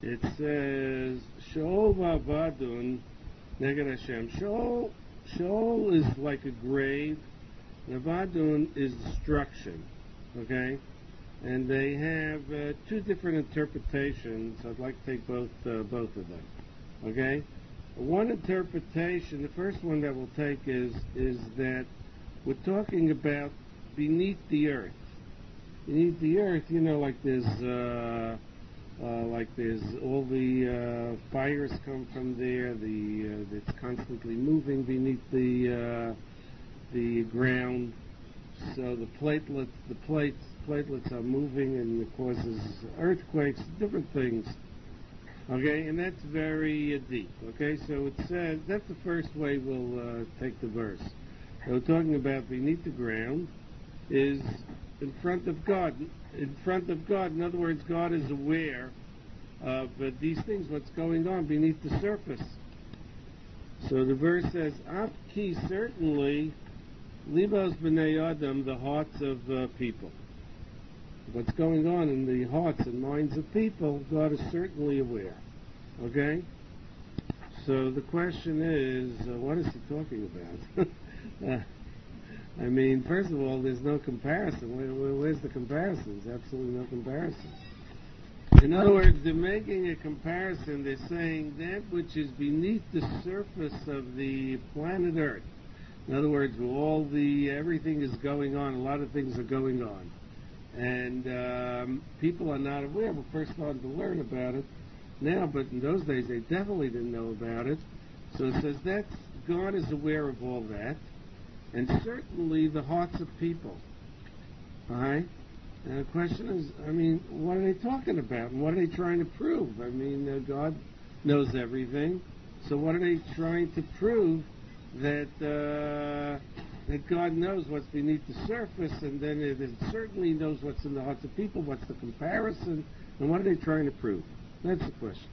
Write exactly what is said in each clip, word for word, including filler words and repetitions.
it says, Sheol va'avadun neged Hashem. Sheol, Sheol is like a grave, and avadun is destruction, okay? And they have uh, two different interpretations. I'd like to take both uh, both of them, okay? One interpretation, the first one that we'll take is is that we're talking about beneath the earth. Beneath the earth, you know, like there's uh, uh, like there's all the uh, fires come from there. The uh, it's constantly moving beneath the uh, the ground. So the platelets, the plates, platelets are moving, and it causes earthquakes, different things. Okay, and that's very uh, deep. Okay, so it says that's the first way we'll uh, take the verse. So we're talking about beneath the ground is in front of God. In front of God, in other words, God is aware of uh, these things, what's going on beneath the surface. So the verse says, "Af ki," certainly, libos b'nei adam, the hearts of uh, people. What's going on in the hearts and minds of people, God is certainly aware. Okay? So the question is, uh, what is he talking about? uh, I mean, first of all, there's no comparison. Where, where, where's the comparison? There's absolutely no comparison. In other words, they're making a comparison. They're saying that which is beneath the surface of the planet Earth. In other words, all the everything is going on. A lot of things are going on. And um, people are not aware. We're first starting to learn about it now, but in those days they definitely didn't know about it. So it says that God is aware of all that, and certainly the hearts of people. All right? And the question is, I mean, what are they talking about? And what are they trying to prove? I mean, uh, God knows everything. So what are they trying to prove? That uh, that God knows what's beneath the surface, and then it, it certainly knows what's in the hearts of people. What's the comparison, and what are they trying to prove? That's the question.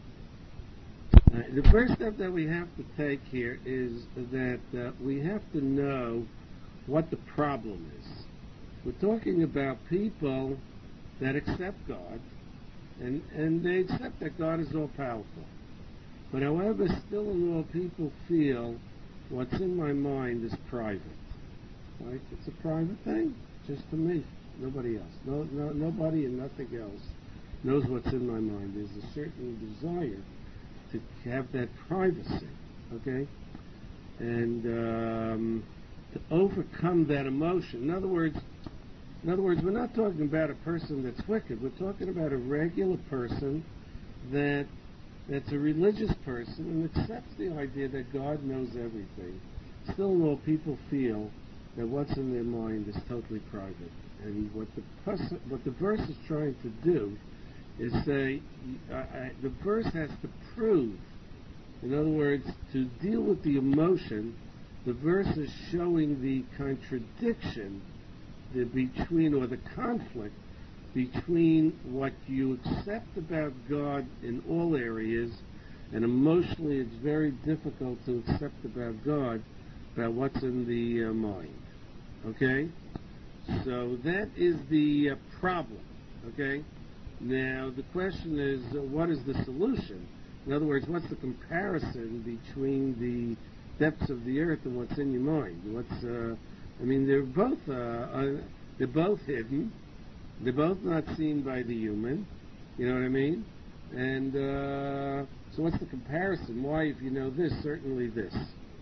Uh, the first step that we have to take here is that uh, we have to know what the problem is. We're talking about people that accept God, and, and they accept that God is all-powerful. But however, still and all, people feel what's in my mind is private. Right? It's a private thing, just to me, nobody else. No, no, nobody and nothing else knows what's in my mind. There's a certain desire to have that privacy, okay? And um, to overcome that emotion. In other words, in other words, we're not talking about a person that's wicked. We're talking about a regular person that that's a religious person and accepts the idea that God knows everything. Still, though, people feel that what's in their mind is totally private. And what the pers- what the verse is trying to do is say, I, I, the verse has to prove, in other words, to deal with the emotion, the verse is showing the contradiction the between, or the conflict between what you accept about God in all areas, and emotionally it's very difficult to accept about God, about what's in the uh, mind. Okay? So that is the uh, problem. Okay? Now the question is, uh, what is the solution? In other words, what's the comparison between the depths of the earth and what's in your mind? What's, uh, I mean, they're both, uh, uh, they're both hidden. They're both not seen by the human, you know what I mean? And uh, so what's the comparison? Why, if you know this, certainly this?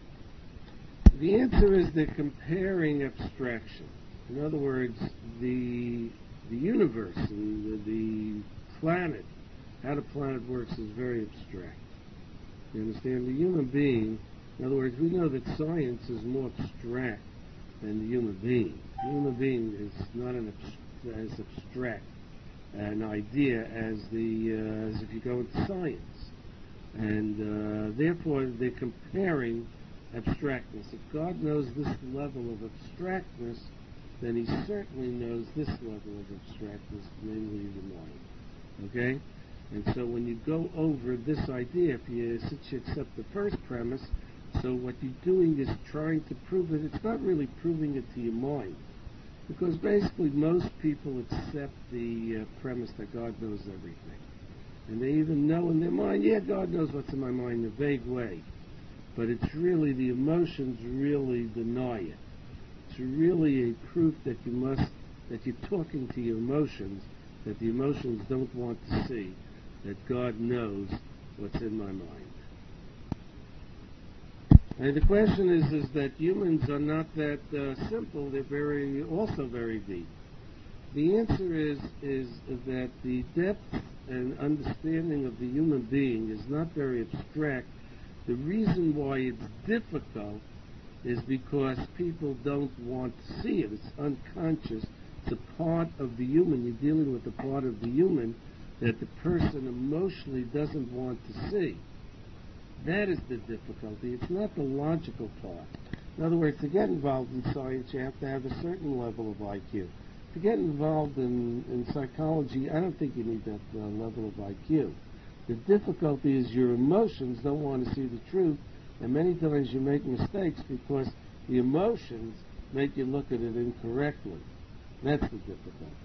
The answer is they're comparing abstraction. In other words, the the universe and the, the planet, how the planet works is very abstract. You understand? The human being, in other words, we know that science is more abstract than the human being. The human being is not an abstract as abstract an idea as the uh, as if you go into science, and uh, therefore they're comparing abstractness. If God knows this level of abstractness, then He certainly knows this level of abstractness, namely the mind. Okay, and so when you go over this idea, if you since you accept the first premise, so what you're doing is trying to prove it. It's not really proving it to your mind. Because basically most people accept the uh, premise that God knows everything. And they even know in their mind, yeah, God knows what's in my mind in a vague way. But it's really, the emotions really deny it. It's really a proof that you must, that you're talking to your emotions, that the emotions don't want to see that God knows what's in my mind. And the question is, is that humans are not that uh, simple. They're very, also very deep. The answer is, is that the depth and understanding of the human being is not very abstract. The reason why it's difficult is because people don't want to see it. It's unconscious. It's a part of the human. You're dealing with a part of the human that the person emotionally doesn't want to see. That is the difficulty. It's not the logical part. In other words, to get involved in science, you have to have a certain level of I Q. To get involved in, in psychology, I don't think you need that uh, level of I Q. The difficulty is your emotions don't want to see the truth, and many times you make mistakes because the emotions make you look at it incorrectly. That's the difficulty.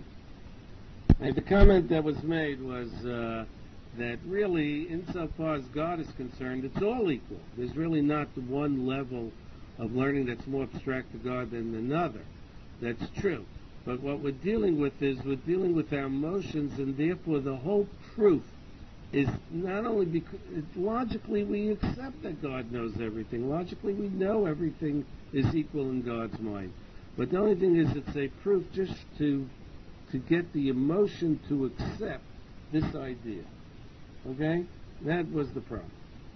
And the comment that was made was uh, that really, insofar as God is concerned, it's all equal. There's really not one level of learning that's more abstract to God than another. That's true. But what we're dealing with is we're dealing with our emotions, and therefore the whole proof is not only because logically we accept that God knows everything. Logically we know everything is equal in God's mind. But the only thing is it's a proof just to to get the emotion to accept this idea. Okay? That was the problem.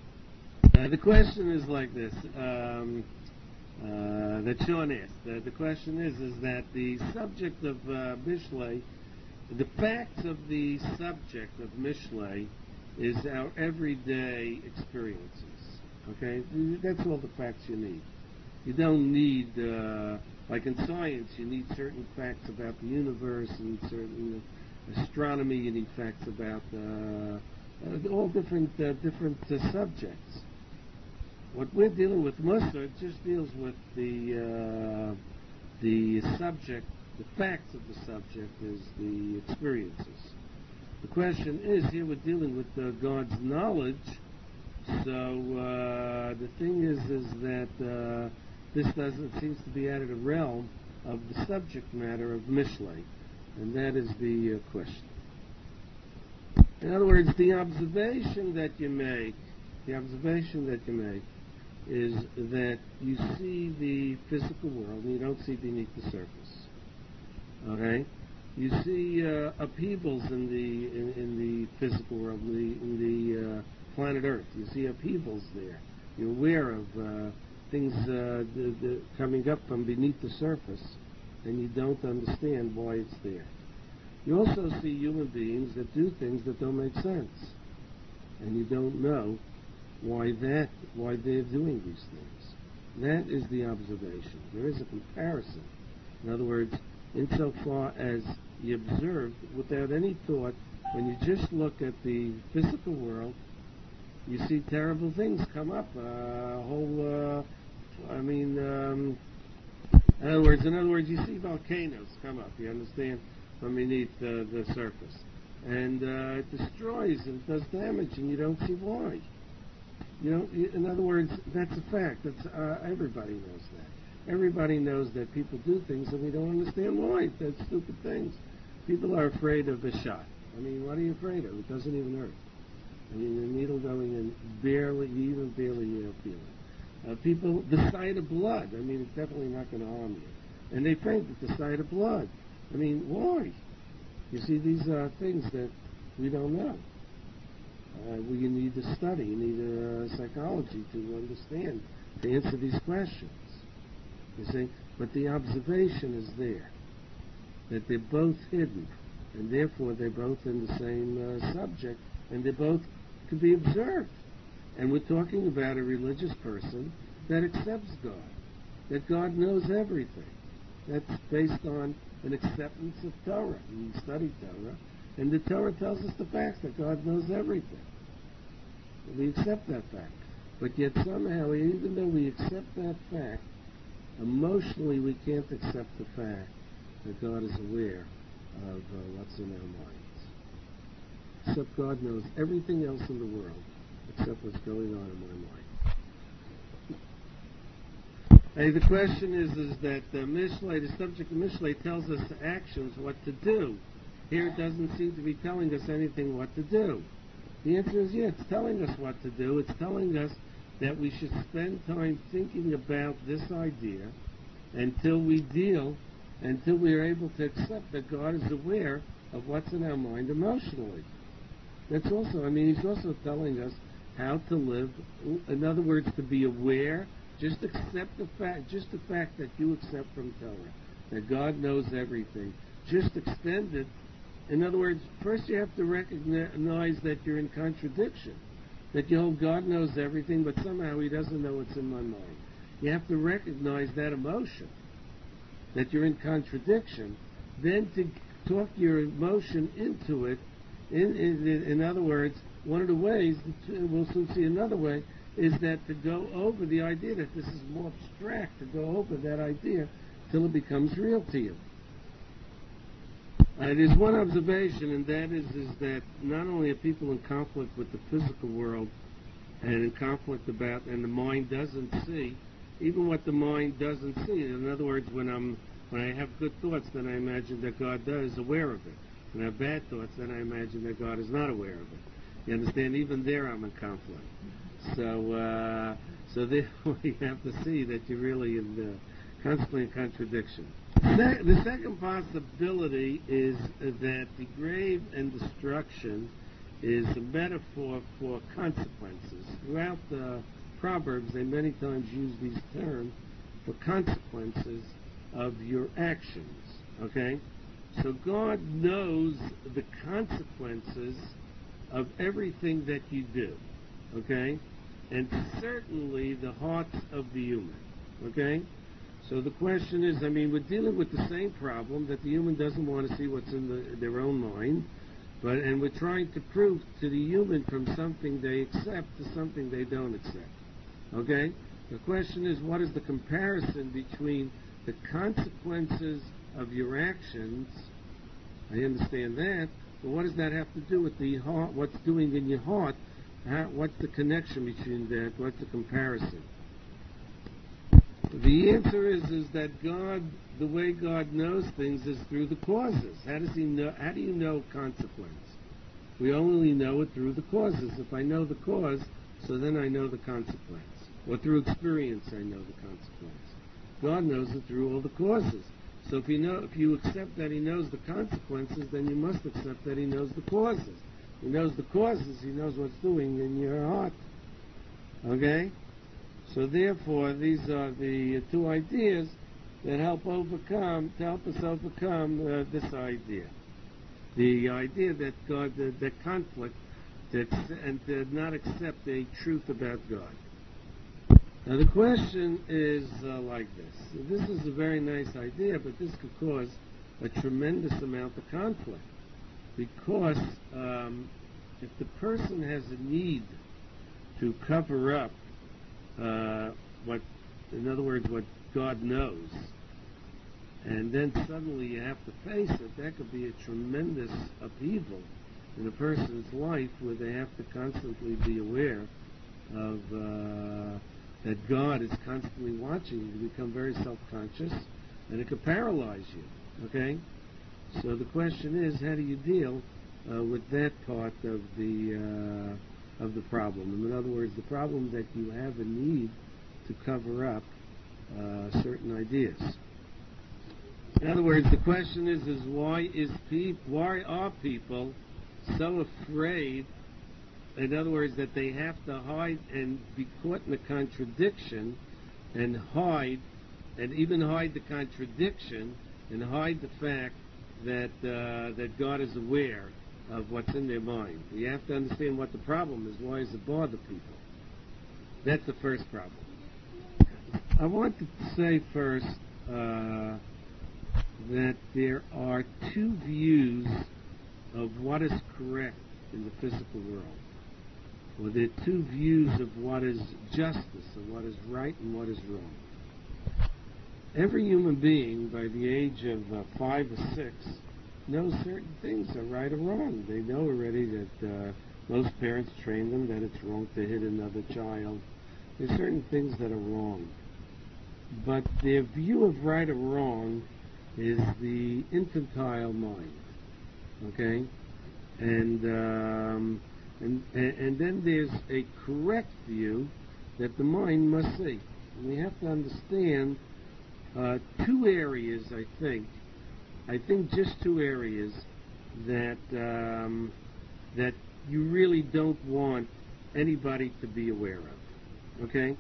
Uh, the question is like this. Um, Uh, that Sean asked. Uh, the question is, is that the subject of uh, Mishlei, the facts of the subject of Mishlei is our everyday experiences. Okay? That's all the facts you need. You don't need, uh, like in science, you need certain facts about the universe and certain astronomy, you need facts about uh, uh, all different, uh, different uh, subjects. What we're dealing with, Musa, just deals with the uh, the subject, the facts of the subject is the experiences. The question is, here we're dealing with uh, God's knowledge, so uh, the thing is, is that uh, this doesn't, seems to be out of the realm of the subject matter of Mishlei, and that is the uh, question. In other words, the observation that you make, the observation that you make, is that you see the physical world and you don't see beneath the surface. Okay? You see uh, upheavals in the in, in the physical world, in the, in the uh, planet Earth. You see upheavals there. You're aware of uh, things uh, the, the coming up from beneath the surface, and you don't understand why it's there. You also see human beings that do things that don't make sense, and you don't know why that, why they're doing these things. That is the observation. There is a comparison. In other words, insofar as you observe without any thought, when you just look at the physical world, you see terrible things come up. A uh, whole, uh, I mean, um, in other words, in other words, you see volcanoes come up. You understand, from beneath uh, the surface, and uh, it destroys and does damage, and you don't see why. You know, in other words, that's a fact. That's uh, everybody knows that. Everybody knows that people do things and we don't understand why. They're stupid things. People are afraid of a shot. I mean, what are you afraid of? It doesn't even hurt. I mean, the needle going in, barely, you even barely uh, feel it. Uh, people, the sight of blood. I mean, it's definitely not going to harm you. And they faint at the sight of blood. I mean, why? You see, these are things that we don't know. Uh, we need to study, you need uh, psychology to understand, to answer these questions. You see? But the observation is there, that they're both hidden, and therefore they're both in the same uh, subject, and they both can be observed. And we're talking about a religious person that accepts God, that God knows everything. That's based on an acceptance of Torah. We study Torah, and the Torah tells us the facts that God knows everything. We accept that fact. But yet somehow, even though we accept that fact, emotionally we can't accept the fact that God is aware of uh, what's in our minds. except God knows everything else in the world except what's going on in my mind. Hey, the question is, is that the Mishlei, the subject of Mishlei, tells us actions, what to do. Here it doesn't seem to be telling us anything what to do. The answer is, yeah, it's telling us what to do. It's telling us that we should spend time thinking about this idea until we deal, until we are able to accept that God is aware of what's in our mind emotionally. That's also, I mean, he's also telling us how to live. In other words, to be aware. Just accept the fact, just the fact that you accept from Torah, that God knows everything. Just extend it. In other words, first you have to recognize that you're in contradiction. That you hold God knows everything, but somehow he doesn't know what's in my mind. You have to recognize that emotion, that you're in contradiction. Then to talk your emotion into it. In, in, in other words, one of the ways, we'll soon see another way, is that to go over the idea that this is more abstract, to go over that idea till it becomes real to you. Uh, there's one observation, and that is, is that not only are people in conflict with the physical world and in conflict about, and the mind doesn't see, even what the mind doesn't see. In other words, when I'm when I have good thoughts, then I imagine that God is aware of it. When I have bad thoughts, then I imagine that God is not aware of it. You understand? Even there, I'm in conflict. So, uh, so therefore, you have to see that you're really in uh, constantly in contradiction. Se- the second possibility is uh, that the grave and destruction is a metaphor for consequences. Throughout the Proverbs, they many times use these terms for consequences of your actions. Okay? So God knows the consequences of everything that you do. Okay? And certainly the hearts of the human. Okay? So the question is, I mean, we're dealing with the same problem, that the human doesn't want to see what's in the, their own mind, but and we're trying to prove to the human from something they accept to something they don't accept. Okay? The question is, what is the comparison between the consequences of your actions? I understand that, but what does that have to do with the heart, what's doing in your heart? How, what's the connection between that? What's the comparison? The answer is is that God, the way God knows things is through the causes. How does He know? How do you know consequence? We only know it through the causes. If I know the cause, so then I know the consequence. Or through experience, I know the consequence. God knows it through all the causes. So if you know, if you accept that He knows the consequences, then you must accept that He knows the causes. He knows the causes. He knows what's doing in your heart. Okay? So therefore, these are the two ideas that help overcome, to help us overcome uh, this idea. The idea that God, uh, that conflict, that, and to not accept a truth about God. Now the question is uh, like this. This is a very nice idea, but this could cause a tremendous amount of conflict. Because um, if the person has a need to cover up uh, what, in other words, what God knows, and then suddenly you have to face it, that could be a tremendous upheaval in a person's life where they have to constantly be aware of uh, that God is constantly watching you. You become very self-conscious, and it could paralyze you. Okay? So the question is, how do you deal uh, with that part of the uh, of the problem? In other words, the problem that you have a need to cover up uh, certain ideas. In other words, the question is, is why is pe- why are people so afraid? In other words, that they have to hide and be caught in a contradiction, and hide, and even hide the contradiction, and hide the fact that uh, that God is aware of what's in their mind. You have to understand what the problem is. Why does it bother people? That's the first problem. I want to say first uh, that there are two views of what is correct in the physical world. Well, there are two views of what is justice and what is right and what is wrong. Every human being, by the age of uh, five or six, know certain things are right or wrong. They know already that uh, most parents train them that it's wrong to hit another child. There's certain things that are wrong. But their view of right or wrong is the infantile mind. Okay? And, um, and, and then there's a correct view that the mind must see. And we have to understand uh, two areas, I think, I think just two areas that um, that you really don't want anybody to be aware of. Okay?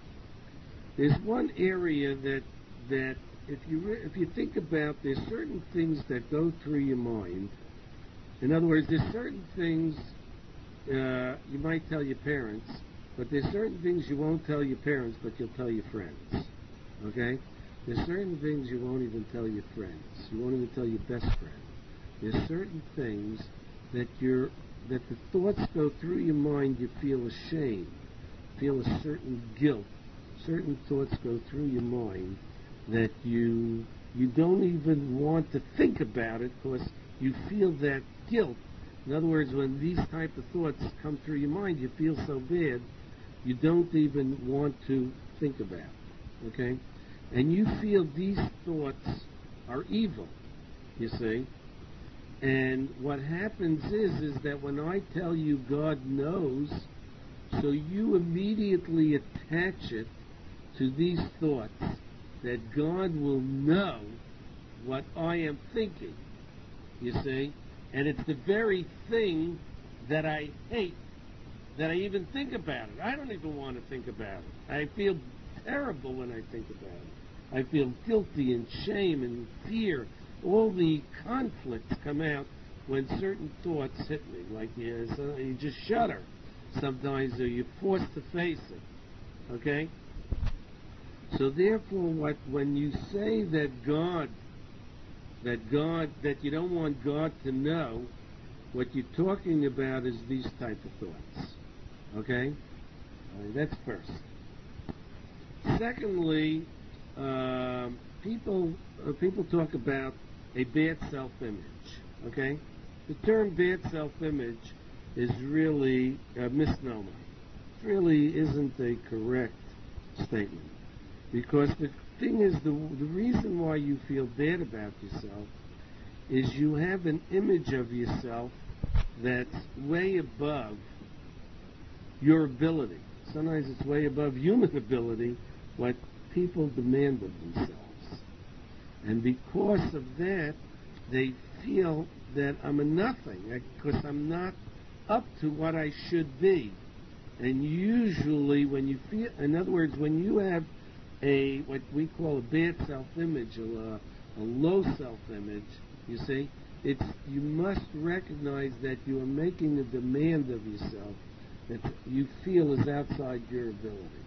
There's one area that that if you re- if you think about, there's certain things that go through your mind. In other words, there's certain things uh, you might tell your parents, but there's certain things you won't tell your parents, but you'll tell your friends. Okay? There's certain things you won't even tell your friends. You won't even tell your best friend. There's certain things that you're that the thoughts go through your mind. You feel ashamed, feel a certain guilt. Certain thoughts go through your mind that you you don't even want to think about it because you feel that guilt. In other words, when these type of thoughts come through your mind, you feel so bad, you don't even want to think about it. Okay? And you feel these thoughts are evil, you see. And what happens is, is that when I tell you God knows, so you immediately attach it to these thoughts that God will know what I am thinking, you see. And it's the very thing that I hate, that I even think about it. I don't even want to think about it. I feel terrible when I think about it. I feel guilty and shame and fear. All the conflicts come out when certain thoughts hit me. Like you, so you just shudder sometimes, or you're forced to face it. Okay? So therefore, what when you say that God, that God, that you don't want God to know, what you're talking about is these type of thoughts. Okay? All right, that's first. Secondly, uh, people uh, people talk about a bad self-image. Okay? The term bad self-image is really a misnomer. It really isn't a correct statement. Because the thing is, the, the reason why you feel bad about yourself is you have an image of yourself that's way above your ability. Sometimes it's way above human ability, what people demand of themselves. And because of that, they feel that I'm a nothing, because I'm not up to what I should be. And usually when you feel, in other words, when you have a, what we call a bad self-image, or a, a low self-image, you see, it's, you must recognize that you are making a demand of yourself that you feel is outside your ability.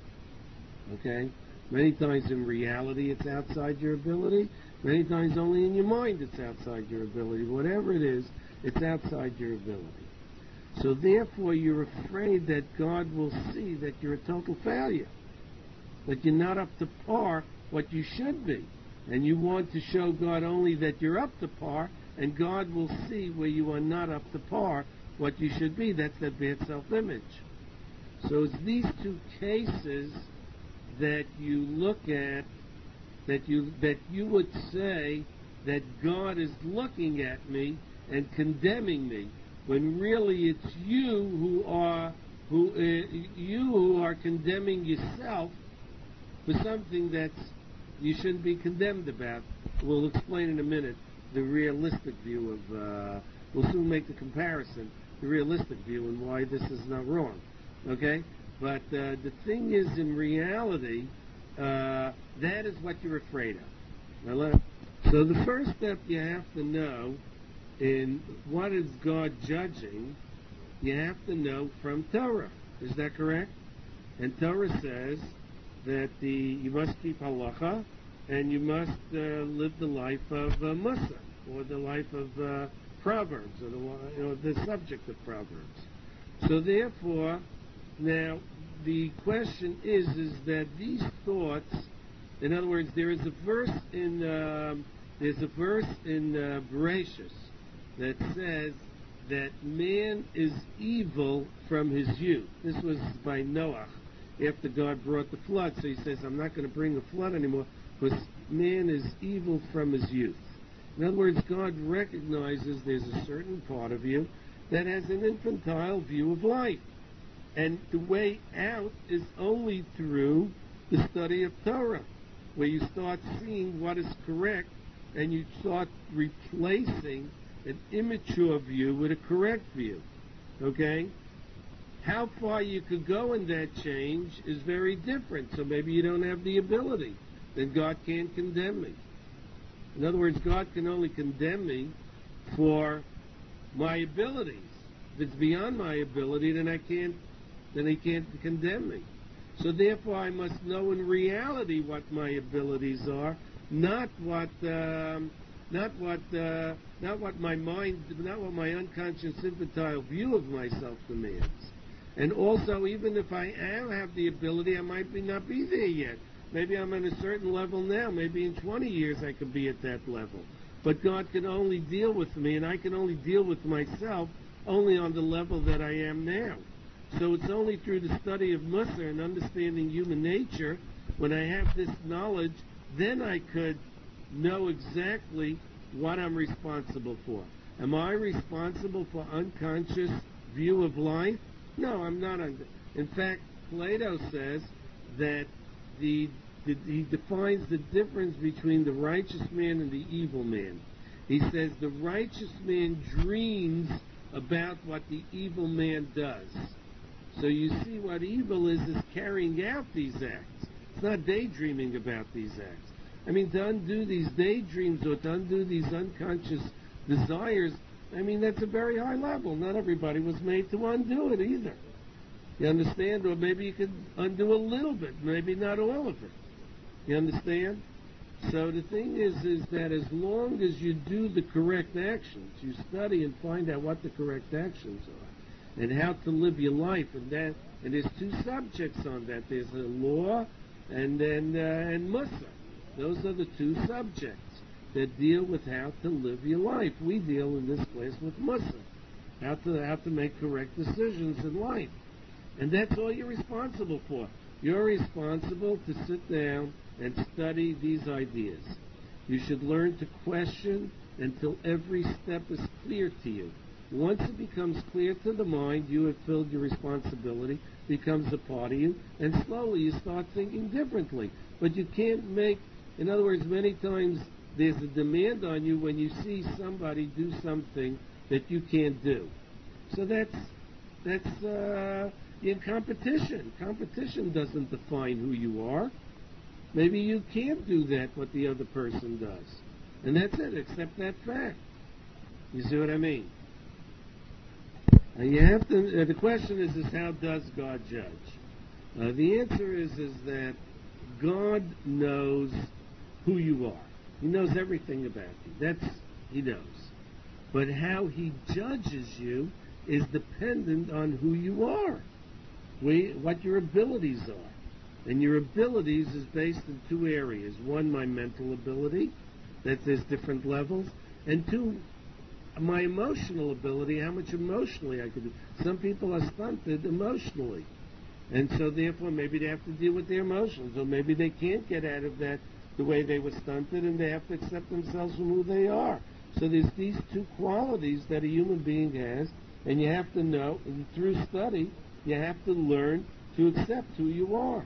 Okay? Many times in reality it's outside your ability. Many times only in your mind it's outside your ability. Whatever it is, it's outside your ability. So therefore you're afraid that God will see that you're a total failure, that you're not up to par what you should be. And you want to show God only that you're up to par, and God will see where you are not up to par what you should be. That's that bad self-image. So it's these two cases that you look at, that you that you would say that God is looking at me and condemning me, when really it's you who are who uh, you who are condemning yourself for something that's you shouldn't be condemned about. We'll explain in a minute the realistic view of. Uh, we'll soon make the comparison, the realistic view, and why this is not wrong. Okay. But uh, the thing is, in reality, uh, that is what you're afraid of. Now, so the first step you have to know in what is God judging, you have to know from Torah. Is that correct? And Torah says that the you must keep halacha, and you must uh, live the life of uh, Musa, or the life of uh, Proverbs, or the, you know, the subject of Proverbs. So therefore, now, the question is, is that these thoughts, in other words, there is a verse in, um, there's a verse in uh, Bereshis, that says that man is evil from his youth. This was by Noah after God brought the flood. So he says, I'm not going to bring a flood anymore because man is evil from his youth. In other words, God recognizes there's a certain part of you that has an infantile view of life. And the way out is only through the study of Torah, where you start seeing what is correct and you start replacing an immature view with a correct view. Okay? How far you could go in that change is very different. So maybe you don't have the ability. Then God can't condemn me. In other words, God can only condemn me for my abilities. If it's beyond my ability, then I can't, then He can't condemn me. So therefore, I must know in reality what my abilities are, not what, um, not what, uh, not what my mind, not what my unconscious infantile view of myself demands. And also, even if I am have the ability, I might be not be there yet. Maybe I'm at a certain level now. Maybe in twenty years I could be at that level. But God can only deal with me, and I can only deal with myself only on the level that I am now. So it's only through the study of Musar and understanding human nature, when I have this knowledge, then I could know exactly what I'm responsible for. Am I responsible for unconscious view of life? No, I'm not. In fact, Plato says that the, the he defines the difference between the righteous man and the evil man. He says the righteous man dreams about what the evil man does. So you see, what evil is is carrying out these acts. It's not daydreaming about these acts. I mean, to undo these daydreams or to undo these unconscious desires, I mean, that's a very high level. Not everybody was made to undo it either. You understand? Or maybe you could undo a little bit, maybe not all of it. You understand? So the thing is, is that as long as you do the correct actions, you study and find out what the correct actions are, and how to live your life, and that, and there's two subjects on that. There's a law, and then uh, and Musar. Those are the two subjects that deal with how to live your life. We deal in this place with Musar, how to how to make correct decisions in life, and that's all you're responsible for. You're responsible to sit down and study these ideas. You should learn to question until every step is clear to you. Once it becomes clear to the mind, you have filled your responsibility, becomes a part of you, and slowly you start thinking differently. But you can't make, in other words, many times there's a demand on you when you see somebody do something that you can't do. So that's, that's uh, in competition. Competition doesn't define who you are. Maybe you can't do that, what the other person does. And that's it, accept that fact. You see what I mean? Uh, you have to, uh, the question is, is how does God judge? Uh, the answer is, is that God knows who you are. He knows everything about you. That's, He knows. But how He judges you is dependent on who you are, we, what your abilities are. And your abilities is based in two areas. One, my mental ability, that there's different levels. And two, my emotional ability, how much emotionally I could do. Some people are stunted emotionally. And so therefore maybe they have to deal with their emotions. Or maybe they can't get out of that the way they were stunted, and they have to accept themselves from who they are. So there's these two qualities that a human being has, and you have to know, and through study, you have to learn to accept who you are.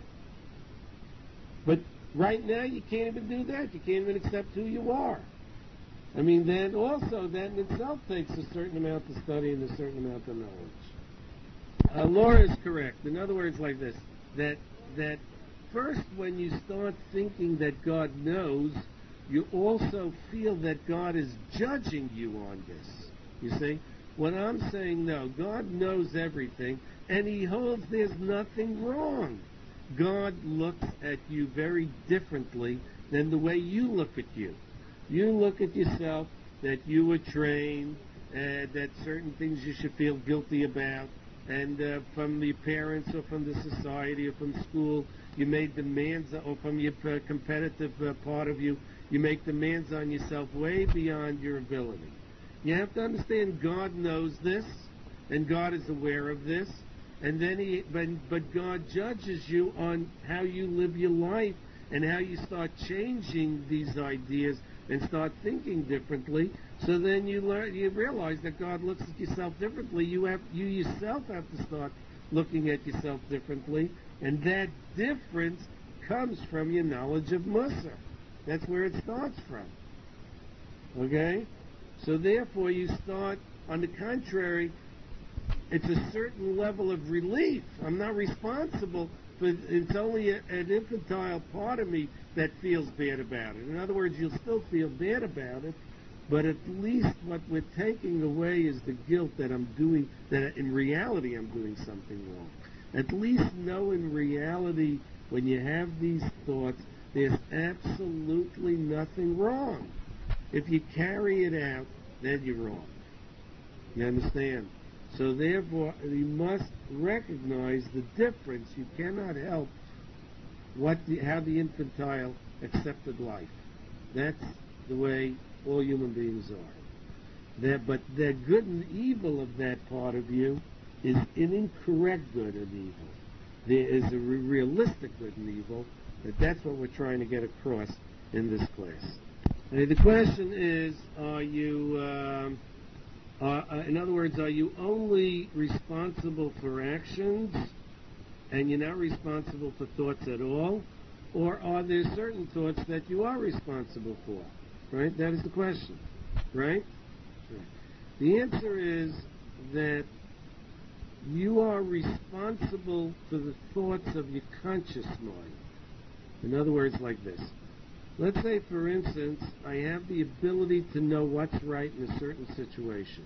But right now, you can't even do that. You can't even accept who you are. I mean, then also, that in itself takes a certain amount of study and a certain amount of knowledge. Uh, Laura is correct. In other words, like this, that that first, when you start thinking that God knows, you also feel that God is judging you on this. You see? When I'm saying no, God knows everything, and He holds there's nothing wrong. God looks at you very differently than the way you look at you. You look at yourself that you were trained, uh, that certain things you should feel guilty about, and uh, from your parents or from the society or from school, you made demands, or from your uh, competitive uh, part of you, you make demands on yourself way beyond your ability. You have to understand God knows this, and God is aware of this, and then he, but, but God judges you on how you live your life and how you start changing these ideas and start thinking differently. So then you learn, you realize that God looks at yourself differently. You have, you yourself have to start looking at yourself differently, and that difference comes from your knowledge of Musar. That's where it starts from. Okay? So therefore you start, on the contrary, it's a certain level of relief. I'm not responsible, but it's only a, an infantile part of me that feels bad about it. In other words, you'll still feel bad about it, but at least what we're taking away is the guilt that I'm doing, that in reality I'm doing something wrong. At least know in reality, when you have these thoughts, there's absolutely nothing wrong. If you carry it out, then you're wrong. You understand? So therefore, you must recognize the difference. You cannot help what the, how the infantile accepted life. That's the way all human beings are. There, but the good and evil of that part of you is an incorrect good and evil. There is a re- realistic good and evil. That that's what we're trying to get across in this class. Okay, the question is, are you... Um, Uh, uh, in other words, are you only responsible for actions and you're not responsible for thoughts at all? Or are there certain thoughts that you are responsible for? Right? That is the question. Right? Right. The answer is that you are responsible for the thoughts of your conscious mind. In other words, like this. Let's say, for instance, I have the ability to know what's right in a certain situation,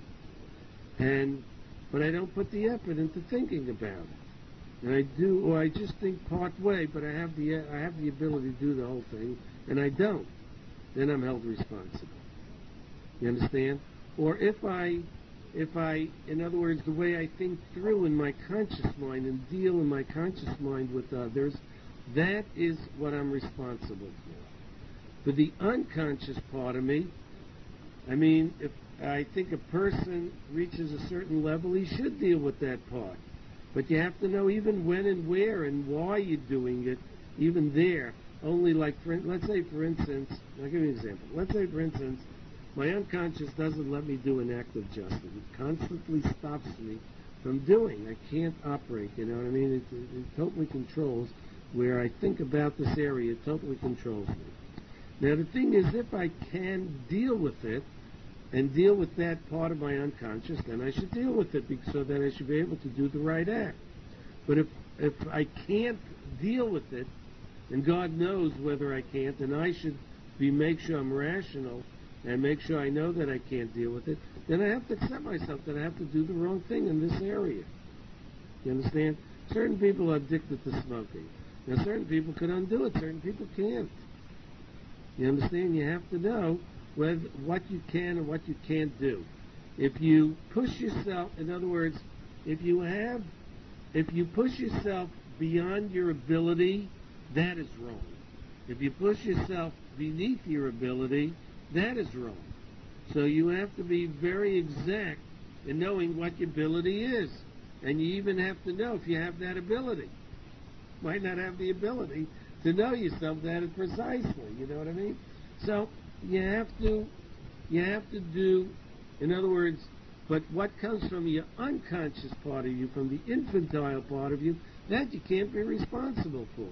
and but I don't put the effort into thinking about it. And I do, or I just think part way, but I have the I have the ability to do the whole thing, and I don't. Then I'm held responsible. You understand? Or if I, if I, in other words, the way I think through in my conscious mind and deal in my conscious mind with others, that is what I'm responsible for. For the unconscious part of me, I mean, if I think a person reaches a certain level, he should deal with that part. But you have to know even when and where and why you're doing it, even there. Only like, for, let's say, for instance, I'll give you an example. Let's say, for instance, my unconscious doesn't let me do an act of justice. It constantly stops me from doing. I can't operate, you know what I mean? It, it, it totally controls where I think about this area. It totally controls me. Now, the thing is, if I can deal with it and deal with that part of my unconscious, then I should deal with it so that I should be able to do the right act. But if if I can't deal with it, and God knows whether I can't, and I should be make sure I'm rational and make sure I know that I can't deal with it, then I have to accept myself that I have to do the wrong thing in this area. You understand? Certain people are addicted to smoking. Now, certain people can undo it. Certain people can't. You understand? You have to know whether, what you can and what you can't do. If you push yourself, in other words, if you have, if you push yourself beyond your ability, that is wrong. If you push yourself beneath your ability, that is wrong. So you have to be very exact in knowing what your ability is. And you even have to know if you have that ability. Might not have the ability to know yourself that is precisely, you know what I mean? So you have to, you have to do, in other words, but what comes from your unconscious part of you, from the infantile part of you, that you can't be responsible for.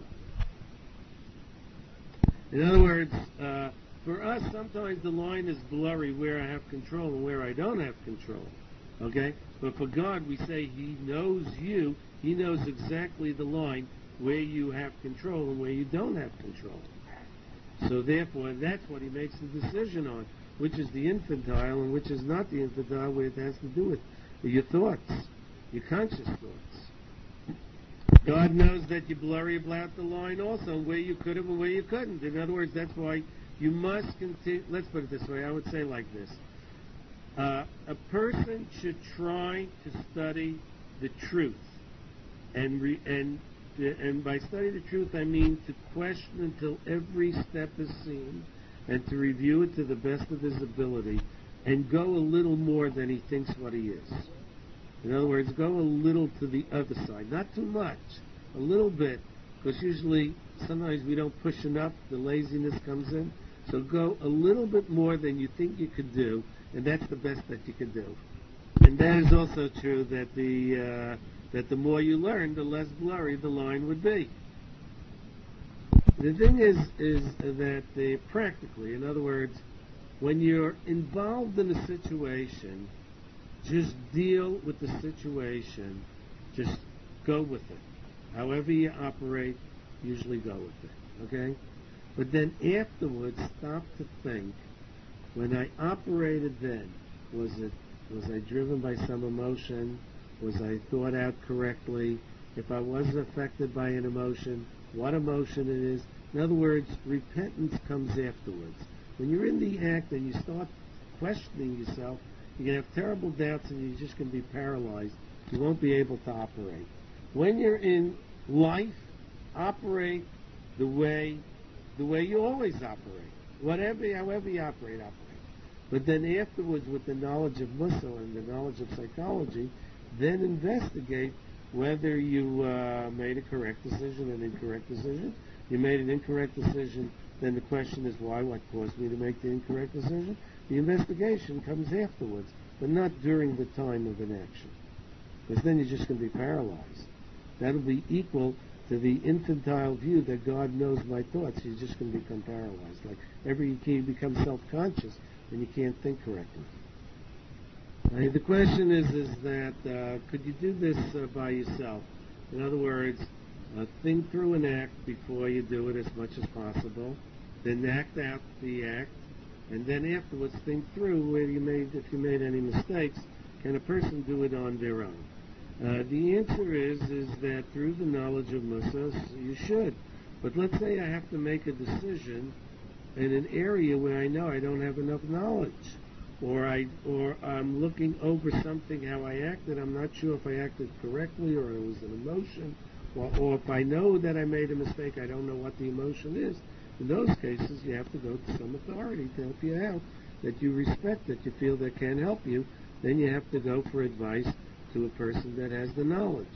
In other words, uh, for us, sometimes the line is blurry where I have control and where I don't have control. Okay? But for God, we say He knows you. He knows exactly the line where you have control and where you don't have control. So therefore, that's what He makes the decision on, which is the infantile and which is not the infantile, where it has to do with your thoughts, your conscious thoughts. God knows that you blurry about the line also, where you could have and where you couldn't. In other words, that's why you must continue. Let's put it this way. I would say like this. Uh, a person should try to study the truth. And re- and and by study the truth, I mean to question until every step is seen and to review it to the best of his ability. and go a little more than he thinks what he is. In other words, go a little to the other side. Not too much, a little bit, because usually, sometimes we don't push enough, the laziness comes in. So go a little bit more than you think you could do, and that's the best that you can do. And that is also true that the uh, that the more you learn, the less blurry the line would be. The thing is, is that the, practically, in other words, when you're involved in a situation, just deal with the situation. Just go with it. However you operate, usually go with it. Okay? But then afterwards, stop to think, when I operated then, was it was I driven by some emotion? Was I thought out correctly? If I was affected by an emotion, what emotion it is? In other words, repentance comes afterwards. When you're in the act and you start questioning yourself, you're going to have terrible doubts and you're just going to be paralyzed. You won't be able to operate. When you're in life, operate the way the way you always operate. Whatever, however you operate, operate. But then afterwards, with the knowledge of Mussar and the knowledge of psychology, then investigate whether you uh, made a correct decision, an incorrect decision. You made an incorrect decision, then the question is why? What caused me to make the incorrect decision? The investigation comes afterwards, but not during the time of an action. Because then you're just going to be paralyzed. That'll be equal to the infantile view that God knows my thoughts. You're just going to become paralyzed. Like every you become self-conscious, and you can't think correctly. Uh, the question is, is that uh, could you do this uh, by yourself? In other words, uh, think through an act before you do it as much as possible, then act out the act, and then afterwards think through where you made, if you made any mistakes. Can a person do it on their own? Uh, the answer is, is that through the knowledge of Mussar, you should. But let's say I have to make a decision in an area where I know I don't have enough knowledge, or I, or I'm looking over something how I acted. I'm not sure if I acted correctly or it was an emotion, or, or if I know that I made a mistake, I don't know what the emotion is. In those cases, you have to go to some authority to help you out, that you respect, that you feel that can help you. Then you have to go for advice to a person that has the knowledge.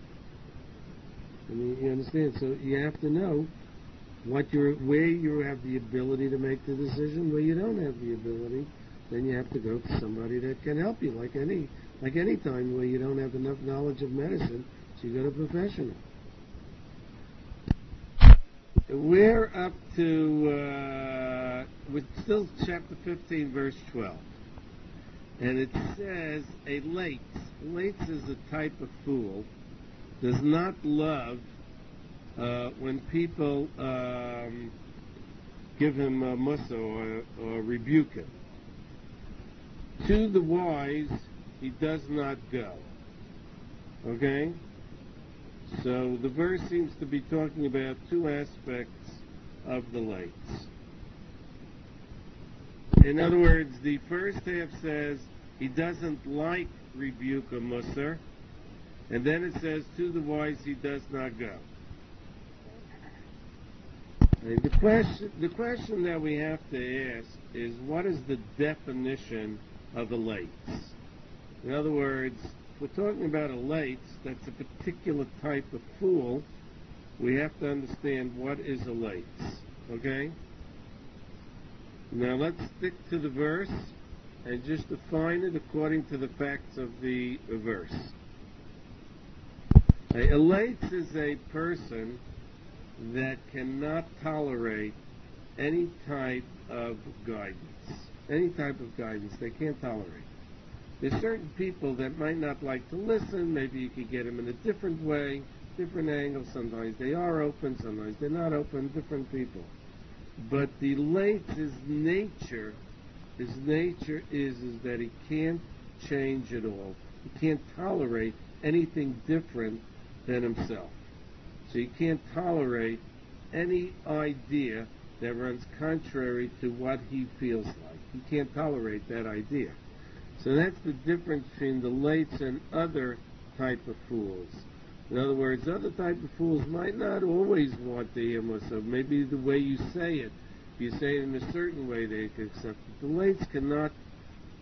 I mean, you understand? So you have to know what you're, where you have the ability to make the decision, where you don't have the ability. Then you have to go to somebody that can help you, like any like any time where you don't have enough knowledge of medicine, so you go to a professional. We're up to, uh, we're still chapter fifteen, verse twelve. And it says, a lates. Lates is a type of fool, does not love uh, when people um, give him a mussar or, or rebuke him. To the wise, he does not go. Okay? So the verse seems to be talking about two aspects of the lates. In other words, the first half says he doesn't like rebuke or mussar, and then it says to the wise he does not go. Okay, the question, the question that we have to ask is, what is the definition of a lates? In other words, if we're talking about a lates, that's a particular type of fool. We have to understand what is a lates. Okay? Now let's stick to the verse and just define it according to the facts of the verse. A lates is a person that cannot tolerate any type of guidance. Any type of guidance they can't tolerate. There's certain people that might not like to listen. Maybe you could get them in a different way, different angle. Sometimes they are open, sometimes they're not open, different people. But the lates, his nature, his nature is, is that he can't change at all. He can't tolerate anything different than himself. So he can't tolerate any idea that runs contrary to what he feels like. He can't tolerate that idea. So that's the difference between the lates and other type of fools. In other words, other type of fools might not always want to hear mussar. Maybe the way you say it, if you say it in a certain way, they can accept it. The lates cannot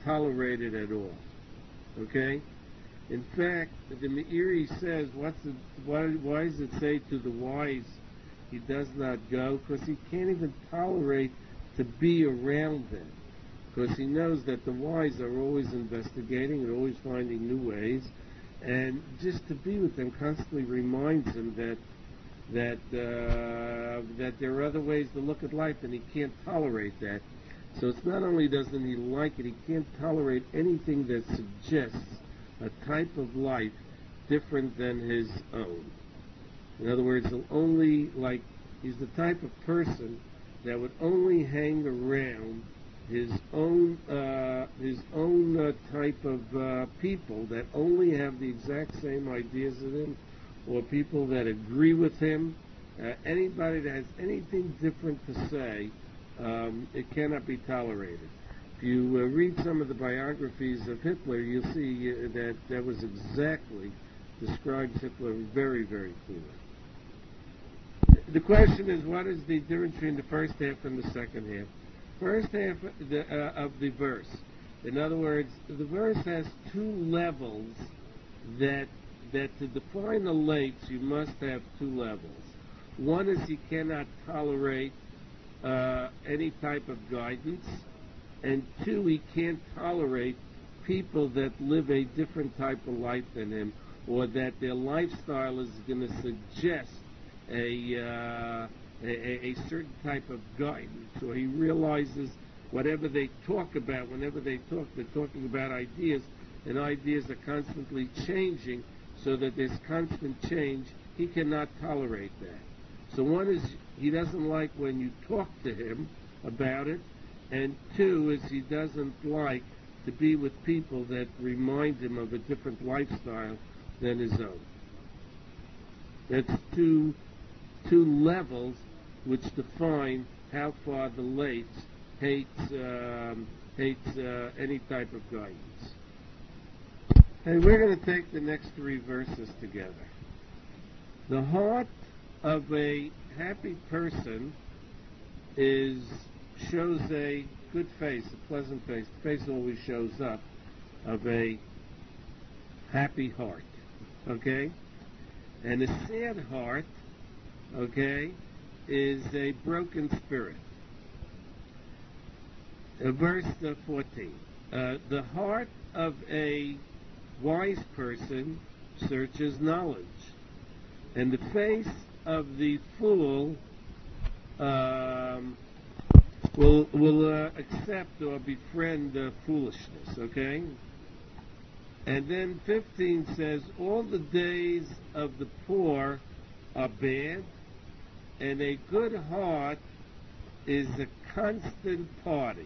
tolerate it at all. Okay? In fact, the Meiri says, what's the, why, why does it say to the wise he does not go? Because he can't even tolerate to be around them. Because he knows that the wise are always investigating and always finding new ways. And just to be with them constantly reminds him that that uh, that there are other ways to look at life, and he can't tolerate that. So it's not only doesn't he like it, he can't tolerate anything that suggests a type of life different than his own. In other words, he'll only, like, he's the type of person that would only hang around his own uh, his own uh, type of uh, people that only have the exact same ideas as him, or people that agree with him. Uh, anybody that has anything different to say, um, it cannot be tolerated. If you uh, read some of the biographies of Hitler, you'll see uh, that that was exactly describes Hitler very, very clearly. The question is, what is the difference between the first half and the second half? First half of the, uh, of the verse. In other words, the verse has two levels that that to define the lates, you must have two levels. One is he cannot tolerate uh, any type of guidance, and two, he can't tolerate people that live a different type of life than him, or that their lifestyle is going to suggest a, uh, a a certain type of guidance. So he realizes whatever they talk about, whenever they talk, they're talking about ideas, and ideas are constantly changing, so that there's constant change. He cannot tolerate that. So one is he doesn't like when you talk to him about it, and two is he doesn't like to be with people that remind him of a different lifestyle than his own. That's two two levels which define how far the late hates um, hates uh, any type of guidance. And we're going to take the next three verses together. The heart of a happy person is shows a good face, a pleasant face. The face always shows up of a happy heart. Okay? And a sad heart, okay, is a broken spirit. Uh, verse uh, fourteen. Uh, the heart of a wise person searches knowledge, and the face of the fool um, will will uh, accept or befriend uh, foolishness. Okay. And then fifteen says, all the days of the poor are bad, and a good heart is a constant party.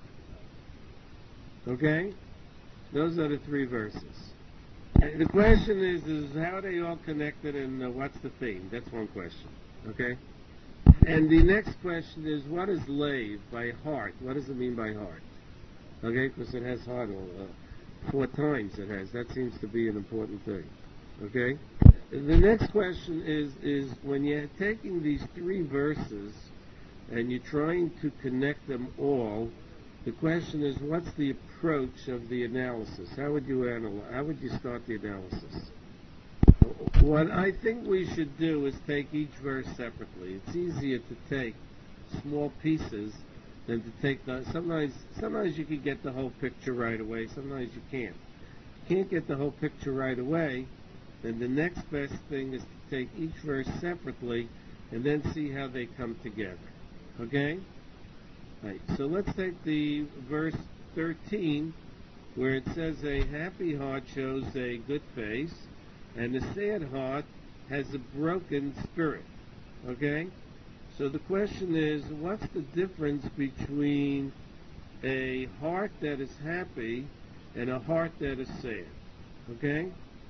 Okay? Those are the three verses. And the question is, is how are they all connected, and uh, what's the theme? That's one question. Okay? And the next question is, what is lave by heart? What does it mean by heart? Okay? Because it has heart all uh, Four times it has. That seems to be an important thing. Okay? The next question is, is when you're taking these three verses and you're trying to connect them all, the question is, what's the approach of the analysis? How would you analyze? How would you start the analysis? What I think we should do is take each verse separately. It's easier to take small pieces than to take the, sometimes sometimes you can get the whole picture right away, sometimes you can't. If you can't get the whole picture right away, then the next best thing is to take each verse separately and then see how they come together. Okay? Right. So let's take the verse thirteen, where it says a happy heart shows a good face, and a sad heart has a broken spirit. Okay? So the question is, what's the difference between a heart that is happy and a heart that is sad? Okay?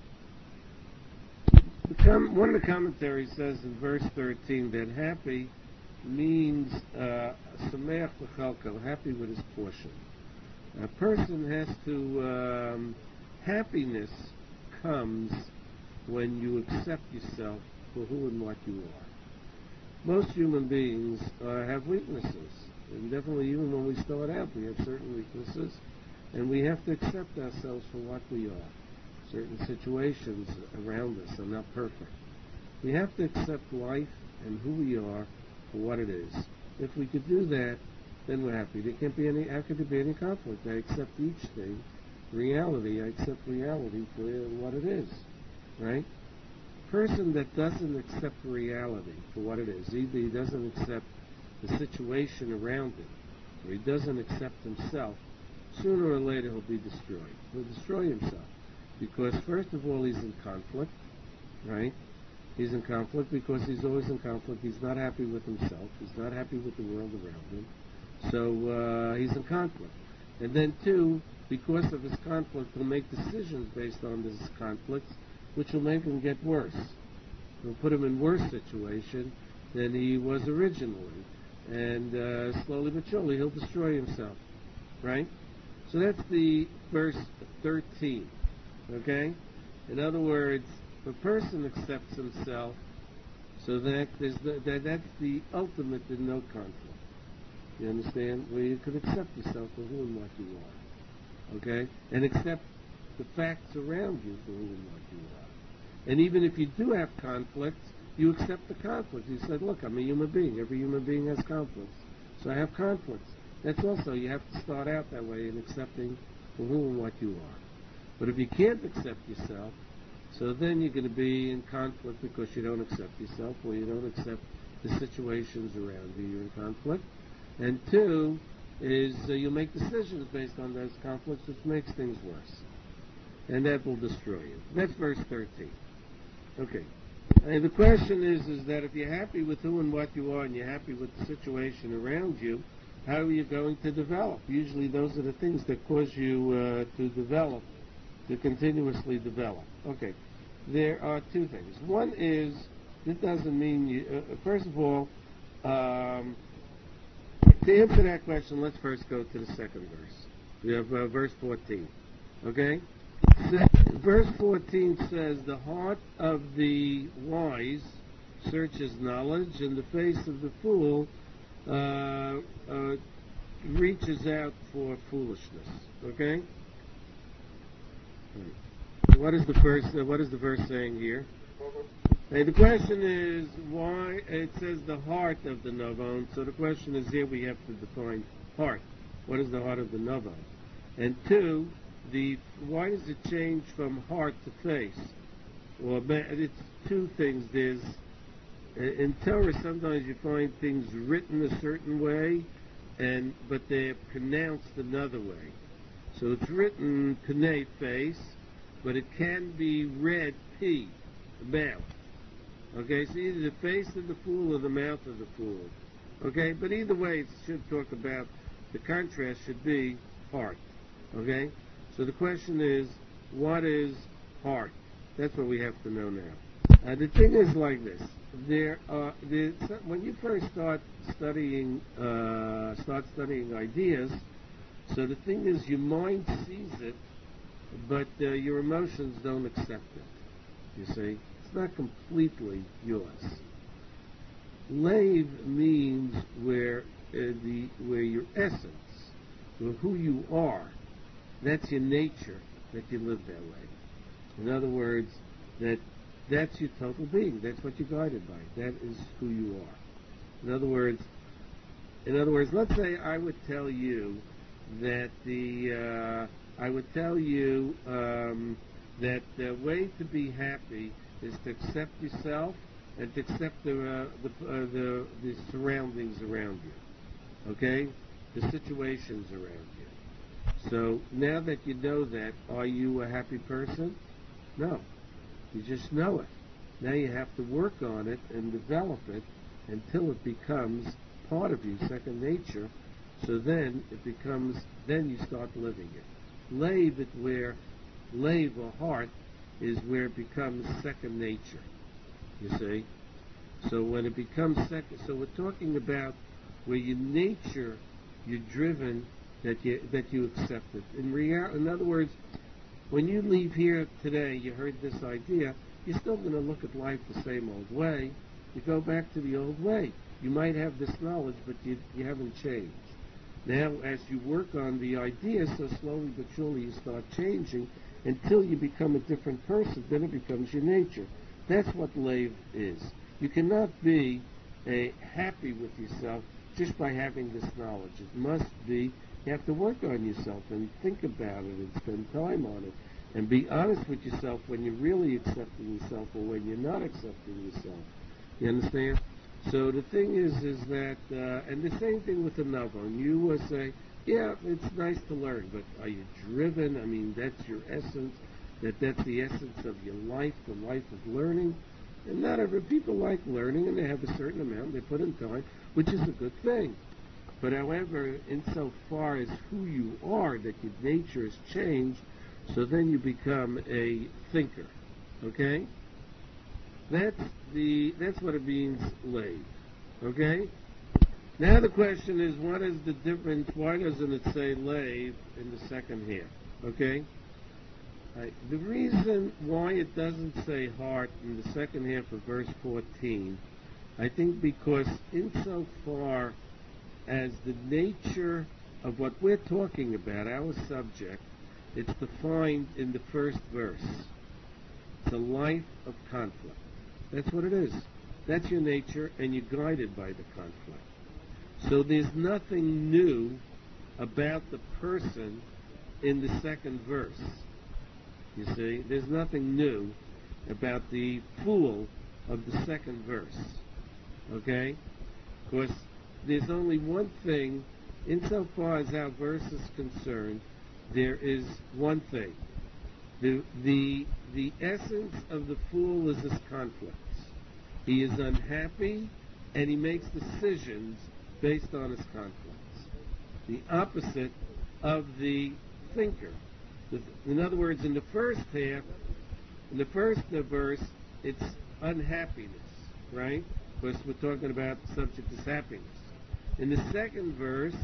The com- one of the commentaries says in verse thirteen that happy means sameach b'chalko, happy with his portion. A person has to, um, happiness comes when you accept yourself for who and what you are. Most human beings uh, have weaknesses, and definitely even when we start out, we have certain weaknesses. And we have to accept ourselves for what we are. Certain situations around us are not perfect. We have to accept life and who we are for what it is. If we could do that, then we're happy. There can't be any, how could there be any conflict? I accept each thing. Reality, I accept reality for what it is, right? Person that doesn't accept reality for what it is, either he doesn't accept the situation around him, or he doesn't accept himself, sooner or later he'll be destroyed. He'll destroy himself. Because first of all, he's in conflict, right? He's in conflict because he's always in conflict. He's not happy with himself. He's not happy with the world around him. So uh, he's in conflict. And then two, because of his conflict, he'll make decisions based on this conflict, which will make him get worse. It'll put him in worse situation than he was originally. And uh, slowly but surely, he'll destroy himself, right? So that's the verse thirteen, okay? In other words, if a person accepts himself, so that, is the, that that's the ultimate in no conflict. You understand? Where you can accept yourself for who and what you are, okay? And accept the facts around you for who and what you are. And even if you do have conflicts, you accept the conflict. You said, look, I'm a human being. Every human being has conflicts. So I have conflicts. That's also, you have to start out that way in accepting for who and what you are. But if you can't accept yourself, so then you're going to be in conflict because you don't accept yourself, or you don't accept the situations around you. You're in conflict. And two is uh, you make decisions based on those conflicts, which makes things worse. And that will destroy you. That's verse thirteen. Okay. And the question is, is that if you're happy with who and what you are, and you're happy with the situation around you, how are you going to develop? Usually those are the things that cause you uh, to develop, to continuously develop. Okay. There are two things. One is, it doesn't mean you, uh, first of all, um, to answer that question, let's first go to the second verse. We have uh, verse fourteen. Okay? Verse fourteen says, the heart of the wise searches knowledge, and the face of the fool uh, uh, reaches out for foolishness. Okay? What is the verse? Uh, what is the verse saying here? Hey, the question is why it says the heart of the Navon. So the question is here we have to define heart. What is the heart of the Navon? And two, the why does it change from heart to face? Well, it's two things. There's in Torah sometimes you find things written a certain way, and but they're pronounced another way. So it's written Pnei, face, but it can be read P, mouth. Okay, so either the face of the fool or the mouth of the fool. Okay, but either way, it should talk about, the contrast should be heart. Okay, so the question is, what is heart? That's what we have to know now. Uh, the thing is like this: there are there, when you first start studying, uh, start studying ideas. So the thing is, your mind sees it, but uh, your emotions don't accept it. You see, it's not completely yours. Lave means where uh, the where your essence, or who you are, that's your nature, that you live that way. In other words, that that's your total being. That's what you're guided by. That is who you are. In other words, in other words, let's say I would tell you that the uh, I would tell you um, that the way to be happy is to accept yourself and to accept the uh, the, uh, the the surroundings around you. Okay, the situations around you. So now that you know that, are you a happy person? No. You just know it. Now you have to work on it and develop it until it becomes part of you, second nature. So then it becomes, then you start living it. Lave it where, lave or heart is where it becomes second nature. You see? So when it becomes second, so we're talking about where your nature, you're driven, that you that you accept it. In real, in other words, when you leave here today, you heard this idea, you're still going to look at life the same old way. You go back to the old way. You might have this knowledge, but you you haven't changed. Now, as you work on the idea, so slowly but surely you start changing until you become a different person. Then it becomes your nature. That's what lave is. You cannot be a happy with yourself just by having this knowledge. It must be, you have to work on yourself and think about it and spend time on it and be honest with yourself when you're really accepting yourself or when you're not accepting yourself. You understand? So the thing is, is that, uh, and the same thing with the Navon. You will say, yeah, it's nice to learn, but are you driven? I mean, that's your essence, that that's the essence of your life, the life of learning. And not every people like learning, and they have a certain amount, they put in time, which is a good thing. But however, insofar as who you are, that your nature has changed, so then you become a thinker. Okay? That's the that's what it means, lave. Okay? Now the question is, what is the difference? Why doesn't it say lave in the second half? Okay? Right. The reason why it doesn't say heart in the second half of verse fourteen, I think because insofar as the nature of what we're talking about, our subject, it's defined in the first verse. It's a life of conflict. That's what it is. That's your nature, and you're guided by the conflict. So there's nothing new about the person in the second verse. You see, there's nothing new about the fool of the second verse. Okay? Because there's only one thing, insofar as our verse is concerned, there is one thing. The, the, the essence of the fool is his conflicts. He is unhappy, and he makes decisions based on his conflicts. The opposite of the thinker. In other words, in the first half, in the first verse, it's unhappiness, right? Because we're talking about the subject is happiness. In the second verse,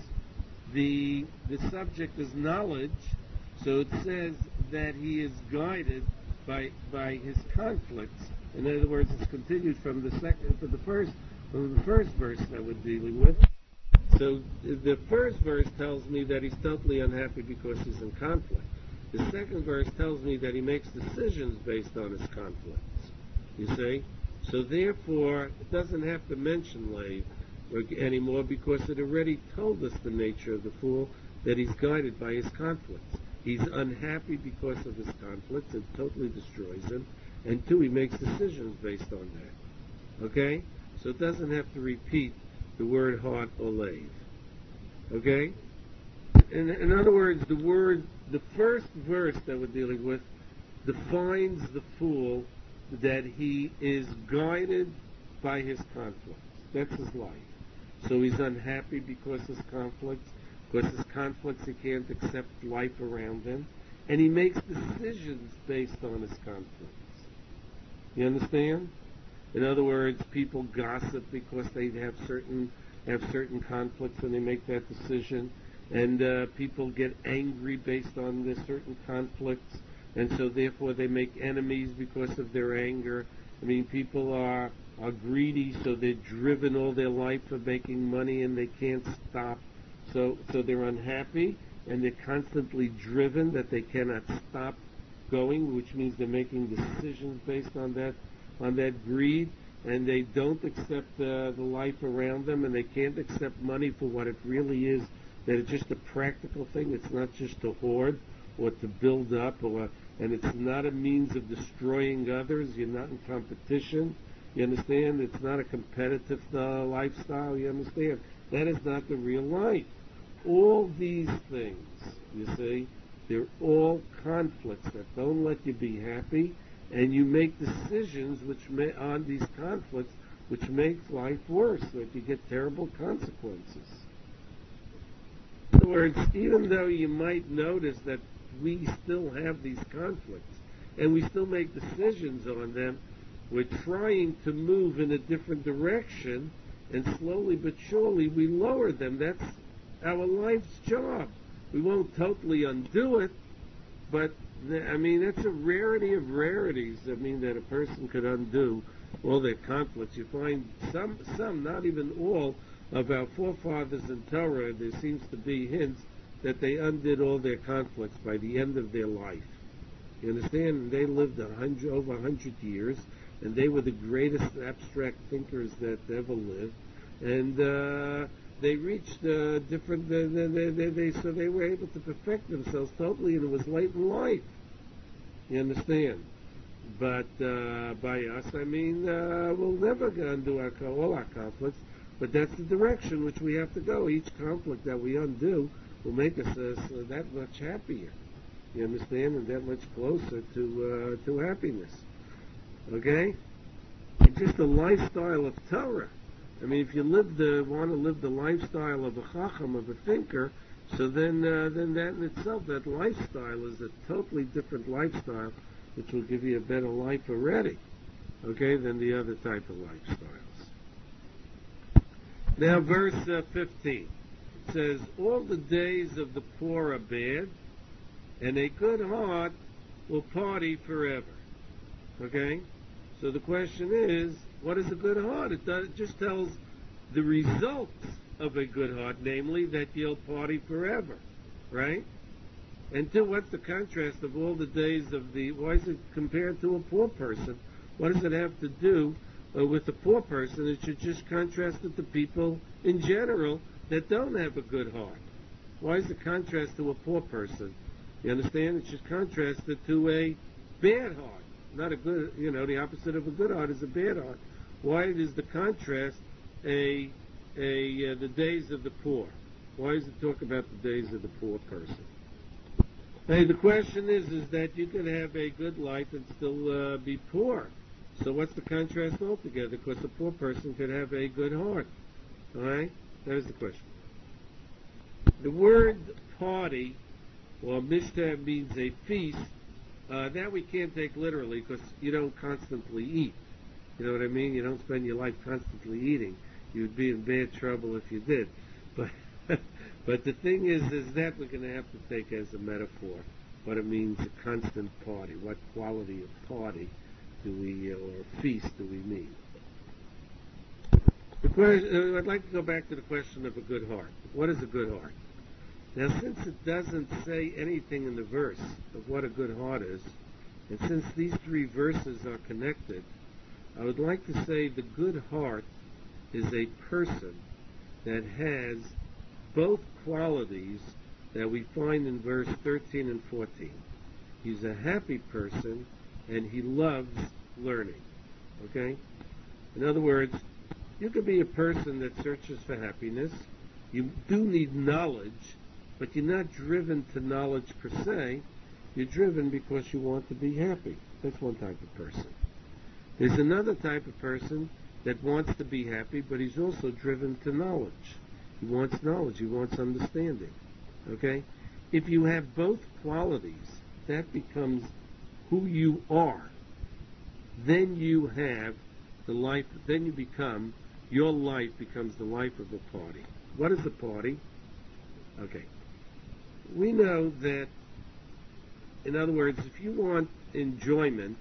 the the subject is knowledge, so it says that he is guided by by his conflicts. In other words, it's continued from the second to the first from the first verse that we're dealing with. So the first verse tells me that he's totally unhappy because he's in conflict. The second verse tells me that he makes decisions based on his conflicts. You see? So therefore, it doesn't have to mention lave anymore because it already told us the nature of the fool, that he's guided by his conflicts. He's unhappy because of his conflicts. It totally destroys him. And two, he makes decisions based on that. Okay? So it doesn't have to repeat the word heart or lave. Okay? In, in other words, the word, the first verse that we're dealing with defines the fool that he is guided by his conflicts. That's his life. So he's unhappy because of his conflicts. Because his conflicts, he can't accept life around him. And he makes decisions based on his conflicts. You understand? In other words, people gossip because they have certain have certain conflicts and they make that decision. And uh, people get angry based on the certain conflicts, and so therefore they make enemies because of their anger. I mean, people are are greedy, so they're driven all their life for making money, and they can't stop. So so they're unhappy, and they're constantly driven that they cannot stop going, which means they're making decisions based on that on that greed, and they don't accept uh, the life around them, and they can't accept money for what it really is. That it's just a practical thing. It's not just to hoard or to build up, or and it's not a means of destroying others. You're not in competition. You understand? It's not a competitive uh, lifestyle. You understand? That is not the real life. All these things, you see, they're all conflicts that don't let you be happy, and you make decisions which may, on these conflicts which make life worse, so that you get terrible consequences. In other words, even though you might notice that we still have these conflicts and we still make decisions on them, we're trying to move in a different direction, and slowly but surely we lower them. That's our life's job. We won't totally undo it, but I mean, that's a rarity of rarities. I mean, that a person could undo all their conflicts. You find some, some, not even all, of our forefathers in Torah, there seems to be hints that they undid all their conflicts by the end of their life. You understand? And they lived a hundred, over a hundred years, and they were the greatest abstract thinkers that ever lived. And uh, they reached uh, different. They, they, they, they, so they were able to perfect themselves totally, and it was late in life. You understand? But uh, by us, I mean, uh, we'll never undo our, all our conflicts, but that's the direction which we have to go. Each conflict that we undo will make us uh, so that much happier. You understand? And that much closer to uh, to happiness. Okay? And just the lifestyle of Torah. I mean, if you live the want to live the lifestyle of a chacham, of a thinker, so then uh, then that in itself, that lifestyle is a totally different lifestyle, which will give you a better life already, okay, than the other type of lifestyles. Now, verse uh, fifteen says, all the days of the poor are bad, and a good heart will party forever. Okay? So the question is, what is a good heart? It, does, it just tells the results of a good heart, namely that you'll party forever. Right? And to what's the contrast of all the days of the, why is it compared to a poor person? What does it have to do uh, with the poor person? It should just contrast it to people in general that don't have a good heart. Why is it contrast to a poor person? You understand? It's just contrasted to a bad heart. Not a good, you know, the opposite of a good heart is a bad heart. Why is the contrast a, a, uh, the days of the poor? Why does it talk about the days of the poor person? Hey, the question is, is that you can have a good life and still uh, be poor. So what's the contrast altogether? Because a poor person could have a good heart. All right? That is the question. The word party, or mishtah, means a feast. Uh, that we can't take literally because you don't constantly eat. You know what I mean? You don't spend your life constantly eating. You'd be in bad trouble if you did. But but the thing is, is that we're going to have to take as a metaphor what it means a constant party. What quality of party do we, uh, or feast do we mean? The question, I'd like to go back to the question of a good heart. What is a good heart? Now, since it doesn't say anything in the verse of what a good heart is, and since these three verses are connected, I would like to say the good heart is a person that has both qualities that we find in verse thirteen and fourteen. He's a happy person, and he loves learning. Okay? In other words, you could be a person that searches for happiness. You do need knowledge, but you're not driven to knowledge per se. You're driven because you want to be happy. That's one type of person. There's another type of person that wants to be happy, but he's also driven to knowledge. He wants knowledge. He wants understanding. Okay? If you have both qualities, that becomes who you are. Then you have the life, then you become, your life becomes the life of a party. What is a party? Okay. We know that, in other words, if you want enjoyment,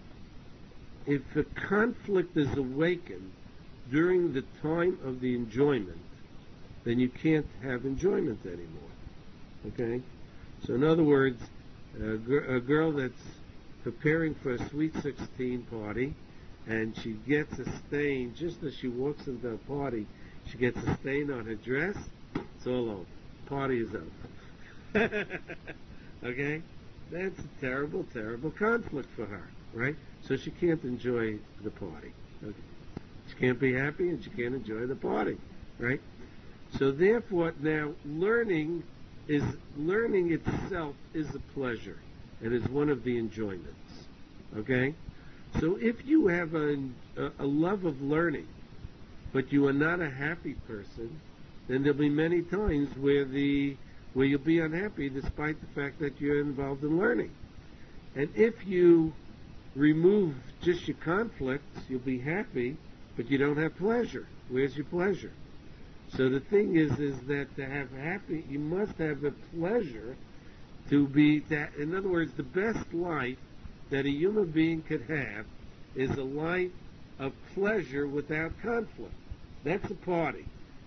if a conflict is awakened during the time of the enjoyment, then you can't have enjoyment anymore. Okay? So in other words, a, gr- a girl that's preparing for a Sweet sixteen party, and she gets a stain, just as she walks into a party, she gets a stain on her dress, it's all over. Party is over. Okay? That's a terrible, terrible conflict for her, right? So she can't enjoy the party. Okay? She can't be happy and she can't enjoy the party, right? So therefore, now learning is learning itself is a pleasure and is one of the enjoyments. Okay? So if you have a, a, a love of learning, but you are not a happy person, then there'll be many times where the where you'll be unhappy despite the fact that you're involved in learning. And if you remove just your conflicts, you'll be happy, but you don't have pleasure. Where's your pleasure? So the thing is, is that to have happy, you must have a pleasure to be that. In other words, the best life that a human being could have is a life of pleasure without conflict. That's a party.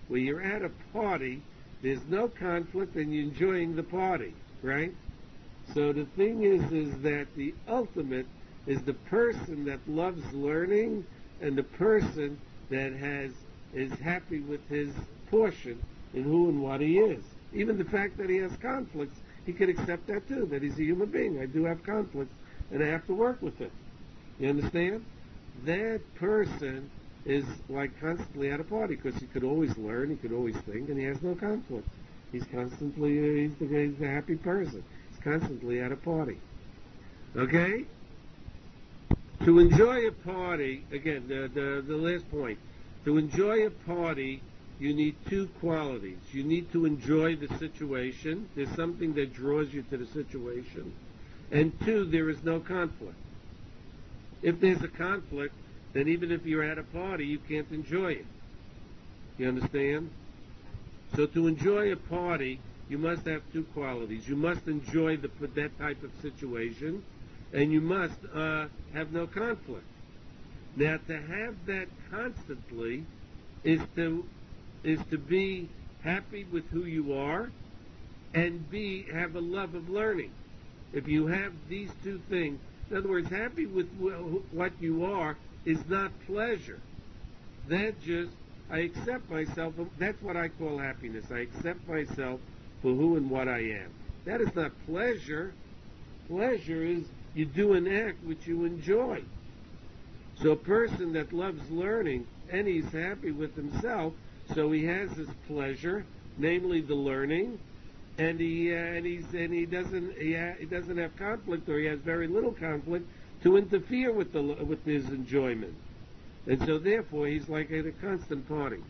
where you're at a party, there's no conflict and you're enjoying the party, right? So the thing is, is that the ultimate is the person that loves learning and the person that has is happy with his portion in who and what he is. Even the fact that he has conflicts, he can accept that too, that he's a human being. I do have conflicts, and I have to work with it. You understand? That person is like constantly at a party because he could always learn, he could always think, and he has no conflict. He's constantly, uh, he's, the, he's a happy person. He's constantly at a party. Okay? To enjoy a party, again, the, the, the last point, to enjoy a party, you need two qualities. You need to enjoy the situation. There's something that draws you to the situation. And two, there is no conflict. If there's a conflict, then even if you're at a party, you can't enjoy it. You understand? So to enjoy a party, you must have two qualities. You must enjoy the, that type of situation, and you must uh, have no conflict. Now, to have that constantly is to is to be happy with who you are, and B, have a love of learning. If you have these two things, in other words, happy with wh- what you are is not pleasure. That just, I accept myself, that's what I call happiness. I accept myself for who and what I am. That is not pleasure. Pleasure is you do an act which you enjoy. So a person that loves learning and he's happy with himself, so he has his pleasure, namely the learning, and he uh, and he's and he doesn't he, ha- he doesn't have conflict, or he has very little conflict to interfere with the with his enjoyment, and so therefore he's like at a constant party.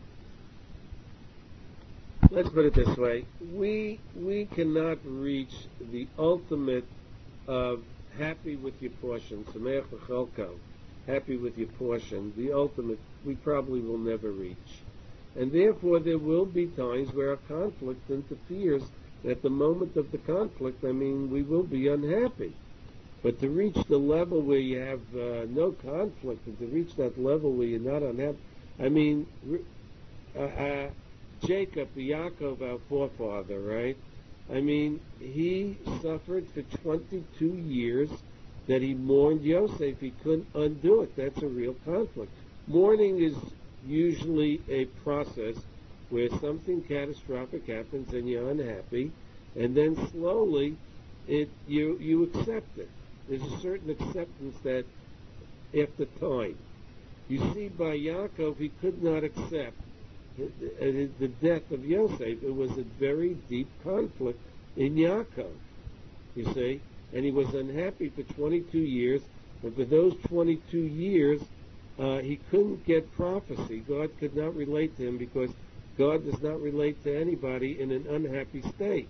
Let's put it this way: we we cannot reach the ultimate of happy with your portion, sameach v'cholko, happy with your portion. The ultimate we probably will never reach. And therefore there will be times where a conflict interferes. At the moment of the conflict, I mean, we will be unhappy. But to reach the level where you have uh, no conflict, and to reach that level where you're not unhappy, I mean, uh, uh, Jacob, Yaakov, our forefather, right? I mean, he suffered for twenty-two years that he mourned Yosef. He couldn't undo it. That's a real conflict. Mourning is usually a process where something catastrophic happens and you're unhappy, and then slowly it you you accept it. There's a certain acceptance that after time. You see, by Yaakov, he could not accept the, the death of Yosef. It was a very deep conflict in Yaakov, you see, and he was unhappy for twenty-two years, and for those twenty-two years, Uh, he couldn't get prophecy. God could not relate to him because God does not relate to anybody in an unhappy state.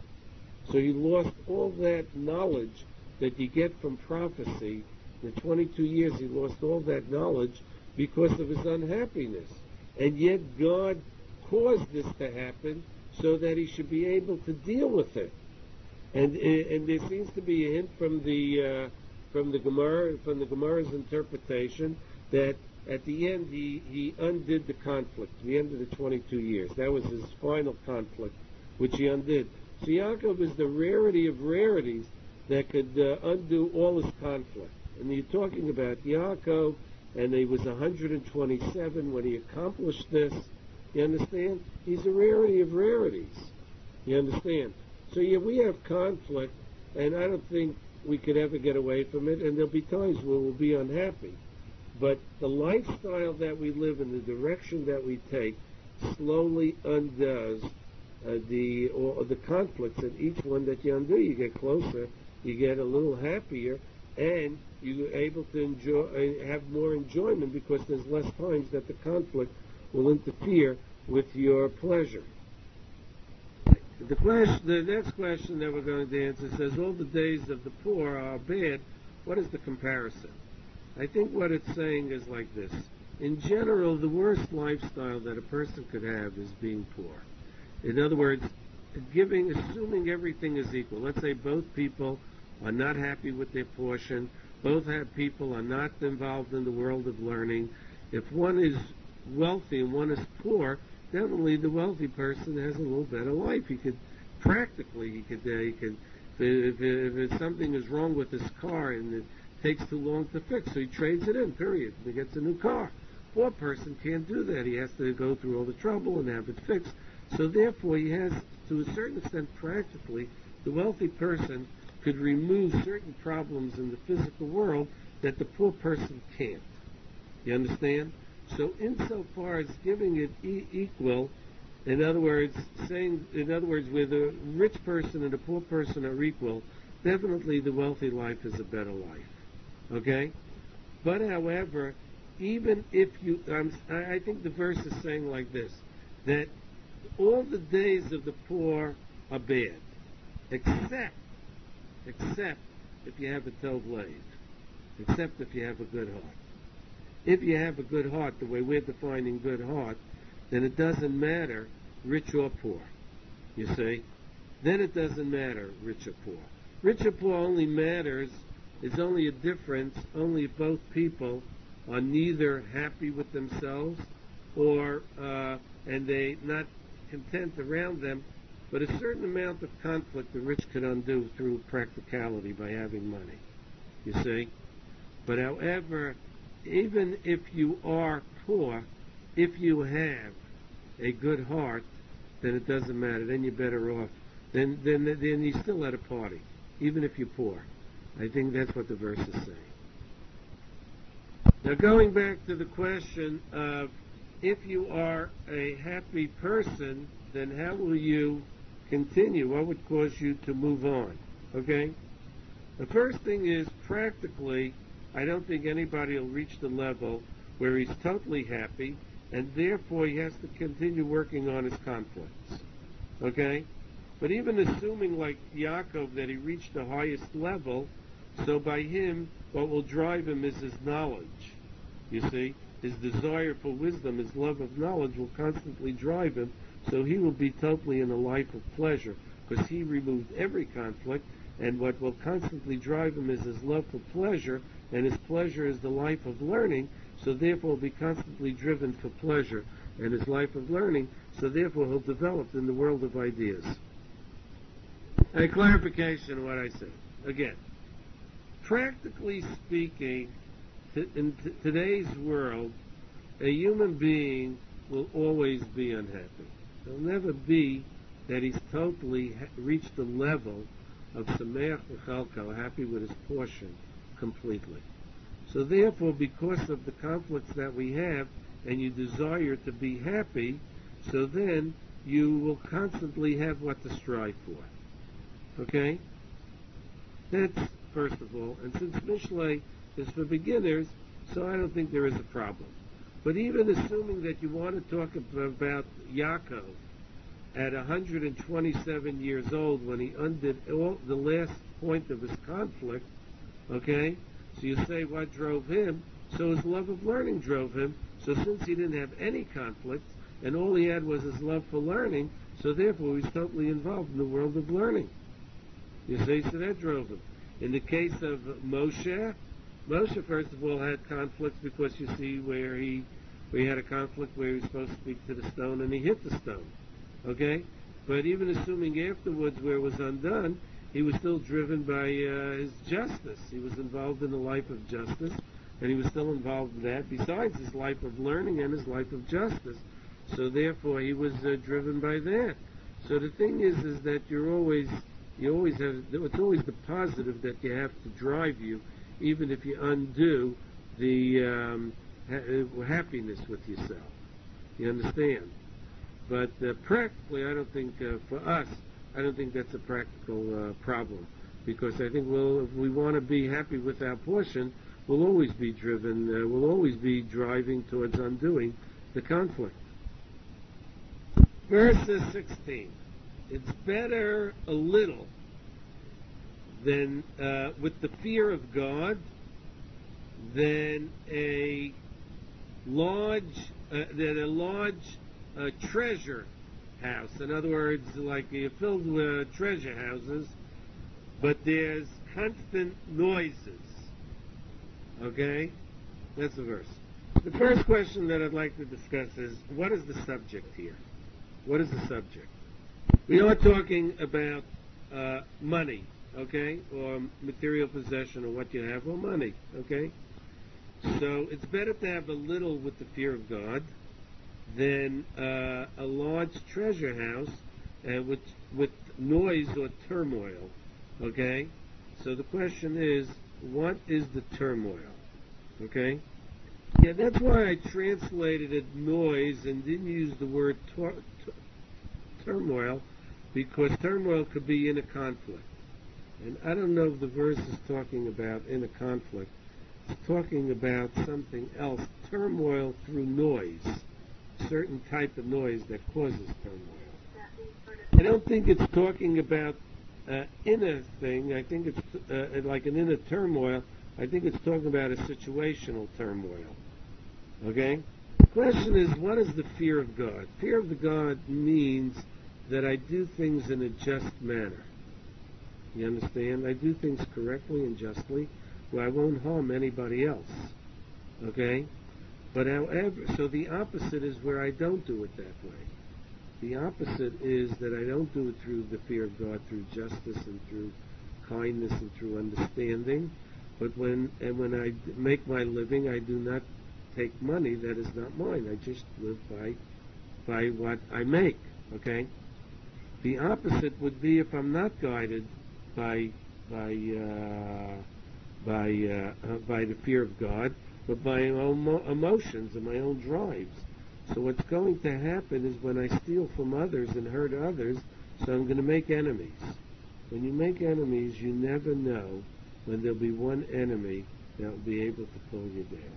So he lost all that knowledge that you get from prophecy. In twenty-two years, he lost all that knowledge because of his unhappiness. And yet God caused this to happen so that he should be able to deal with it. And and there seems to be a hint from the uh, from the Gemara from the Gemara's interpretation that at the end he, he undid the conflict, the end of the twenty-two years. That was his final conflict, which he undid. So Yaakov is the rarity of rarities that could uh, undo all his conflict. And you're talking about Yaakov, and he was one hundred twenty-seven when he accomplished this. You understand? He's a rarity of rarities. You understand? So yeah, we have conflict, and I don't think we could ever get away from it, and there'll be times where we'll be unhappy. But the lifestyle that we live in, the direction that we take, slowly undoes uh, the or the conflicts, and each one that you undo, you get closer, you get a little happier, and you're able to enjoy, uh, have more enjoyment because there's less times that the conflict will interfere with your pleasure. The question, the next question that we're going to answer says, all the days of the poor are bad. What is the comparison? I think what it's saying is like this. In general, the worst lifestyle that a person could have is being poor. In other words, giving, assuming everything is equal. Let's say both people are not happy with their portion, both have people are not involved in the world of learning. If one is wealthy and one is poor, definitely the wealthy person has a little better life. He could, practically, he could, uh, he could, if, if, if something is wrong with his car and it takes too long to fix, so he trades it in, period. He gets a new car. Poor person can't do that. He has to go through all the trouble and have it fixed. So therefore, he has, to a certain extent, practically, the wealthy person could remove certain problems in the physical world that the poor person can't. You understand? So insofar as giving it e- equal, in other words, saying, in other words, where the rich person and the poor person are equal, definitely the wealthy life is a better life. Okay? But however, even if you, um, I think the verse is saying like this, that all the days of the poor are bad, except, except if you have a tov lev, except if you have a good heart. If you have a good heart, the way we're defining good heart, then it doesn't matter rich or poor, you see. Then it doesn't matter rich or poor. Rich or poor only matters, it's only a difference, only if both people are neither happy with themselves or, uh, and they not content around them, but a certain amount of conflict the rich can undo through practicality by having money, you see. But however, even if you are poor, if you have a good heart, then it doesn't matter. Then you're better off. Then, then, then you're still at a party, even if you're poor. I think that's what the verse is saying. Now, going back to the question of if you are a happy person, then how will you continue? What would cause you to move on? Okay? The first thing is, practically, I don't think anybody will reach the level where he's totally happy, and therefore he has to continue working on his conflicts. Okay? But even assuming, like Yaakov, that he reached the highest level, so by him, what will drive him is his knowledge. You see? His desire for wisdom, his love of knowledge will constantly drive him, so he will be totally in a life of pleasure, because he removed every conflict, and what will constantly drive him is his love for pleasure, and his pleasure is the life of learning, so therefore he'll be constantly driven for pleasure and his life of learning, so therefore he'll develop in the world of ideas. A clarification of what I said. Again, practically speaking, t- in t- today's world, a human being will always be unhappy. There'll never be that he's totally ha- reached the level of Sameach V'Chalko, happy with his portion, completely. So therefore, because of the conflicts that we have, and you desire to be happy, so then you will constantly have what to strive for. Okay? That's first of all. And since Mishlei is for beginners, so I don't think there is a problem. But even assuming that you want to talk about Yaakov at one hundred twenty-seven years old, when he undid all the last point of his conflict, okay? So you say what drove him? So his love of learning drove him. So since he didn't have any conflict, and all he had was his love for learning, so therefore he's totally involved in the world of learning. You see, so that drove him. In the case of Moshe, Moshe first of all had conflicts because you see where he, where he had a conflict where he was supposed to speak to the stone and he hit the stone. Okay? But even assuming afterwards where it was undone, he was still driven by uh, his justice. He was involved in the life of justice, and he was still involved in that, besides his life of learning and his life of justice. So therefore, he was uh, driven by that. So the thing is, is that you're always, you always have, it's always the positive that you have to drive you, even if you undo the um, ha- happiness with yourself. You understand? But uh, practically, I don't think, uh, for us, I don't think that's a practical uh, problem, because I think we'll, if we want to be happy with our portion, we'll always be driven, uh, we'll always be driving towards undoing the conflict. Verse sixteen. It's better a little than uh, with the fear of God than a large uh, than a large uh, treasure house. In other words, like you're filled with treasure houses, but there's constant noises. Okay? That's the verse. The first question that I'd like to discuss is, what is the subject here? What is the subject? We are talking about uh, money, okay, or material possession, or what you have, or money, okay? So it's better to have a little with the fear of God than uh, a large treasure house uh, with with noise or turmoil, okay? So the question is, what is the turmoil, okay? Yeah, that's why I translated it noise and didn't use the word tor- t- turmoil, because turmoil could be in a conflict. And I don't know if the verse is talking about in a conflict. It's talking about something else, turmoil through noise, certain type of noise that causes turmoil. I don't think it's talking about uh, inner thing. I think it's uh, like an inner turmoil. I think it's talking about a situational turmoil. Okay? The question is, what is the fear of God? Fear of the God means that I do things in a just manner. You understand? I do things correctly and justly, where I won't harm anybody else. Okay? But however, so the opposite is where I don't do it that way. The opposite is that I don't do it through the fear of God, through justice and through kindness and through understanding. But when and when I make my living, I do not take money that is not mine. I just live by by what I make. Okay? The opposite would be if I'm not guided by by uh, by uh, uh, by the fear of God, but by my own mo- emotions and my own drives. So what's going to happen is when I steal from others and hurt others, so I'm going to make enemies. When you make enemies, you never know when there'll be one enemy that will be able to pull you down.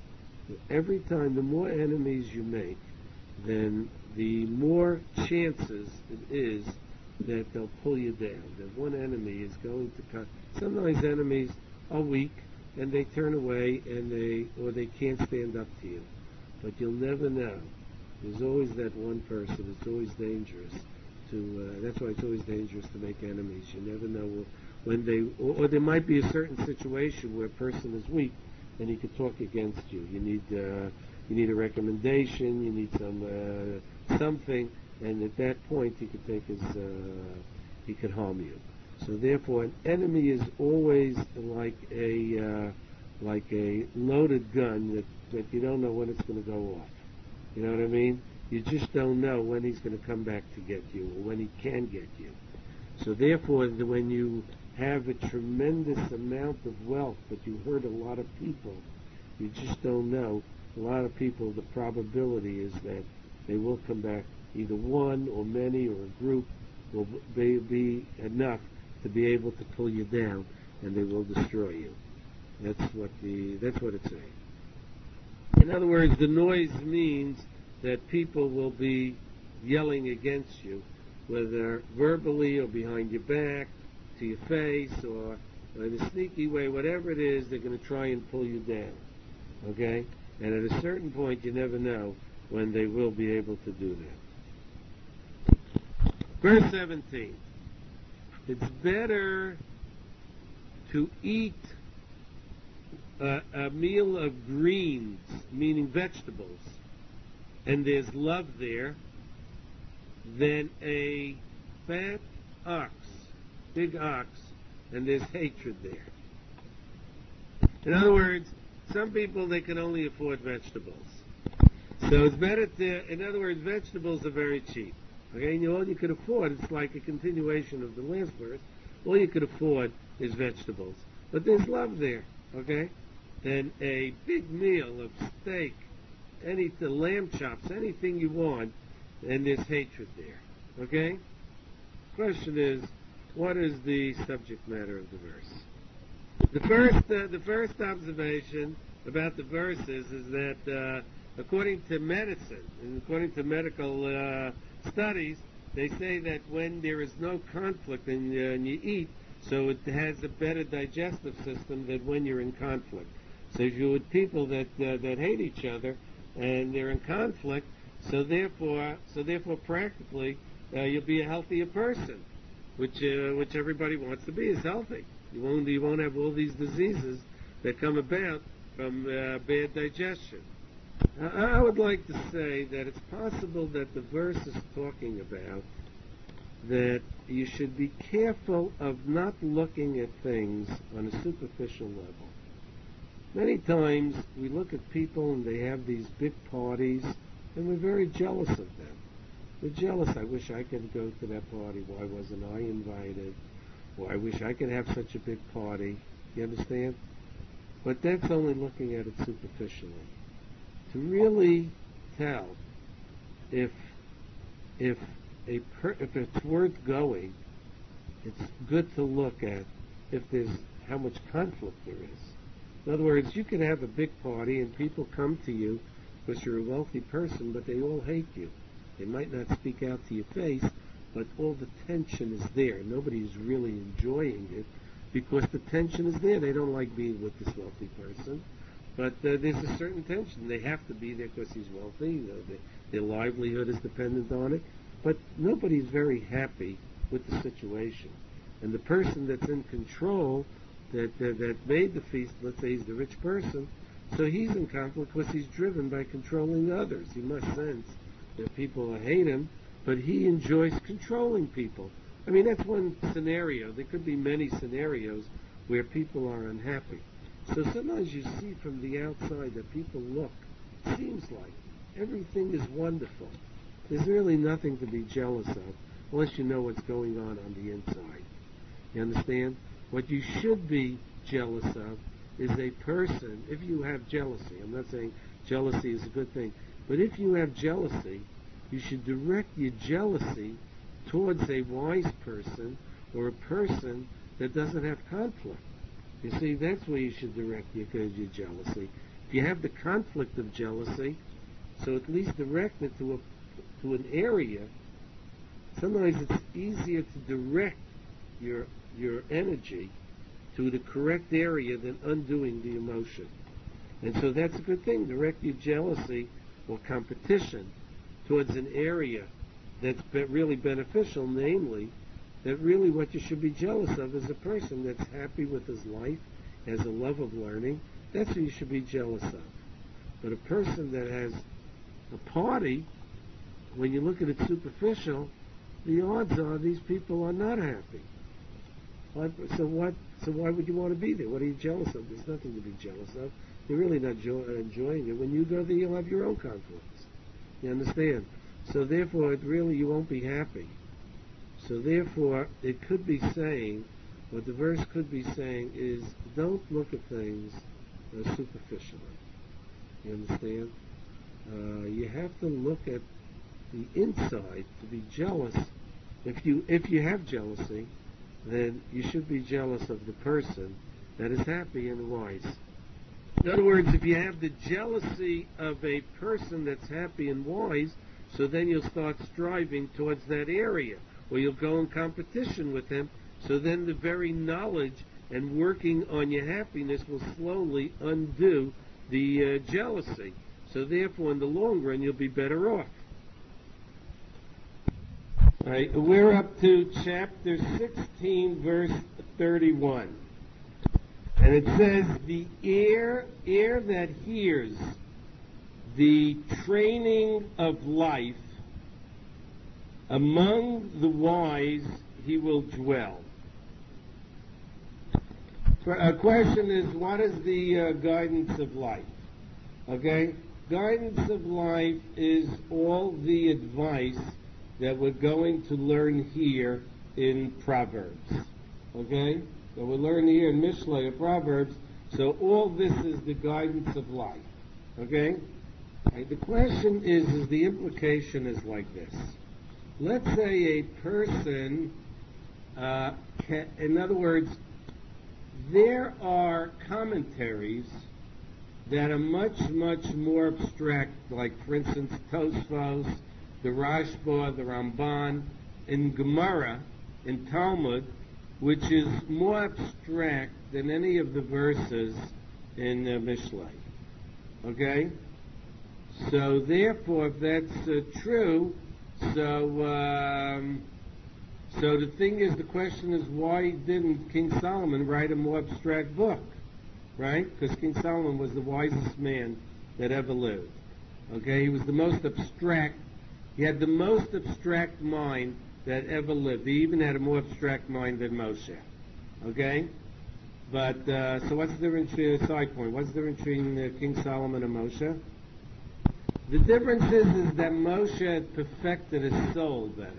So every time, the more enemies you make, then the more chances it is that they'll pull you down. That one enemy is going to cut. Sometimes enemies are weak and they turn away and they or they can't stand up to you. But you'll never know. There's always that one person. It's always dangerous to. Uh, that's why it's always dangerous to make enemies. You never know when they. Or, or there might be a certain situation where a person is weak and he could talk against you. You need. Uh, you need a recommendation. You need some uh, something, and at that point he could take his. Uh, he could harm you. So therefore, an enemy is always like a. Uh, like a loaded gun that, that you don't know when it's going to go off. You know what I mean? You just don't know when he's going to come back to get you or when he can get you. So therefore, the, when you have a tremendous amount of wealth but you hurt a lot of people, you just don't know. A lot of people, the probability is that they will come back, either one or many or a group will be, be enough to be able to pull you down and they will destroy you. That's what the that's what it's saying. In other words, the noise means that people will be yelling against you, whether verbally or behind your back, to your face, or, or in a sneaky way, whatever it is, they're going to try and pull you down. Okay? And at a certain point, you never know when they will be able to do that. Verse seventeen. It's better to eat Uh, a meal of greens, meaning vegetables, and there's love there, than a fat ox, big ox, and there's hatred there. In other words, some people, they can only afford vegetables. So it's better to, in other words, vegetables are very cheap. Okay, and all you could afford, it's like a continuation of the last verse, all you could afford is vegetables. But there's love there, okay? Then a big meal of steak, any the lamb chops, anything you want, and there's hatred there. Okay? Question is, what is the subject matter of the verse? The first, uh, the first observation about the verses is that, uh, according to medicine and according to medical uh, studies, they say that when there is no conflict and, uh, and you eat, so it has a better digestive system than when you're in conflict. So if you're with people that uh, that hate each other and they're in conflict, so therefore, so therefore, practically, uh, you'll be a healthier person, which uh, which everybody wants to be, is healthy. You won't you won't have all these diseases that come about from uh, bad digestion. I would like to say that it's possible that the verse is talking about that you should be careful of not looking at things on a superficial level. Many times we look at people and they have these big parties and we're very jealous of them. We're jealous. I wish I could go to that party. Why wasn't I invited? Or I wish I could have such a big party. You understand? But that's only looking at it superficially. To really tell if if a per, if it's worth going, it's good to look at if there's how much conflict there is. In other words, you can have a big party and people come to you because you're a wealthy person, but they all hate you. They might not speak out to your face, but all the tension is there. Nobody's really enjoying it because the tension is there. They don't like being with this wealthy person, but uh, there's a certain tension. They have to be there because he's wealthy. You know, they, their livelihood is dependent on it. But nobody's very happy with the situation. And the person that's in control, that uh, that made the feast, let's say he's the rich person, so he's in conflict because he's driven by controlling others. He must sense that people hate him, but he enjoys controlling people. I mean, that's one scenario. There could be many scenarios where people are unhappy. So sometimes you see from the outside that people look, seems like everything is wonderful. There's really nothing to be jealous of unless you know what's going on on the inside. You understand? What you should be jealous of is a person, if you have jealousy. I'm not saying jealousy is a good thing, but if you have jealousy, you should direct your jealousy towards a wise person or a person that doesn't have conflict. You see, that's where you should direct your, your jealousy. If you have the conflict of jealousy, so at least direct it to a to an area. Sometimes it's easier to direct your your energy to the correct area than undoing the emotion. And so that's a good thing. Direct your jealousy or competition towards an area that's be really beneficial, namely, that really what you should be jealous of is a person that's happy with his life, has a love of learning. That's what you should be jealous of. But a person that has a party, when you look at it superficial, the odds are these people are not happy. So what? So why would you want to be there? What are you jealous of? There's nothing to be jealous of. You're really not jo- enjoying it. When you go there, you'll have your own conflicts. You understand? So therefore, it really, you won't be happy. So therefore, it could be saying, what the verse could be saying is, don't look at things uh, superficially. You understand? Uh, you have to look at the inside to be jealous. If you if you have jealousy, then you should be jealous of the person that is happy and wise. In other words, if you have the jealousy of a person that's happy and wise, so then you'll start striving towards that area, or you'll go in competition with him, so then the very knowledge and working on your happiness will slowly undo the uh, jealousy. So therefore, in the long run, you'll be better off. All right, we're up to chapter sixteen, verse thirty-one. And it says, the ear, ear that hears the training of life, among the wise he will dwell. A question is, what is the uh, guidance of life? Okay? Guidance of life is all the advice that we're going to learn here in Proverbs. Okay? So we're learning here in Mishlei or Proverbs. So all this is the guidance of life. Okay? Right, the question is, is the implication is like this. Let's say a person, uh, can, in other words, there are commentaries that are much, much more abstract, like, for instance, Tosfos, the Rashba, the Ramban, in Gemara, in Talmud, which is more abstract than any of the verses in uh, Mishlei. Okay? So, therefore, if that's uh, true, so, um, so the thing is, the question is, why didn't King Solomon write a more abstract book? Right? Because King Solomon was the wisest man that ever lived. Okay, he was the most abstract. He had the most abstract mind that ever lived. He even had a more abstract mind than Moshe. Okay? But, uh, so what's the difference between a side point? What's the difference between uh, King Solomon and Moshe? The difference is, is that Moshe had perfected his soul better.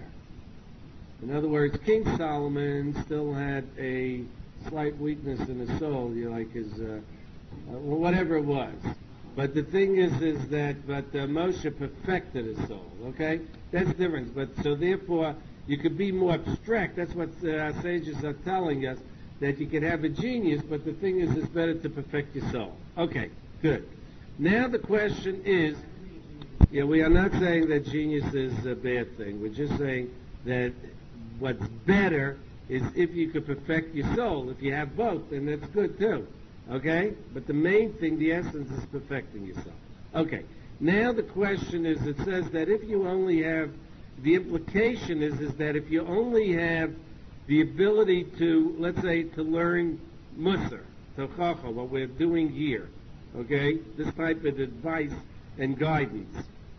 In other words, King Solomon still had a slight weakness in his soul, you know, like his, uh, uh, whatever it was. But the thing is, is that, but uh, Moshe perfected his soul, okay? That's the difference. But, so therefore, you could be more abstract. That's what uh, our sages are telling us, that you can have a genius, but the thing is, it's better to perfect your soul. Okay, good. Now the question is, yeah, we are not saying that genius is a bad thing. We're just saying that what's better is if you could perfect your soul. If you have both, then that's good too. Okay? But the main thing, the essence, is perfecting yourself. Okay. Now the question is, it says that if you only have, the implication is, is that if you only have the ability to, let's say, to learn Musar, Tochacha, what we're doing here, okay? This type of advice and guidance.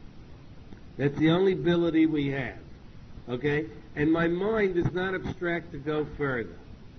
That's the only ability we have, okay? And my mind is not abstract to go further.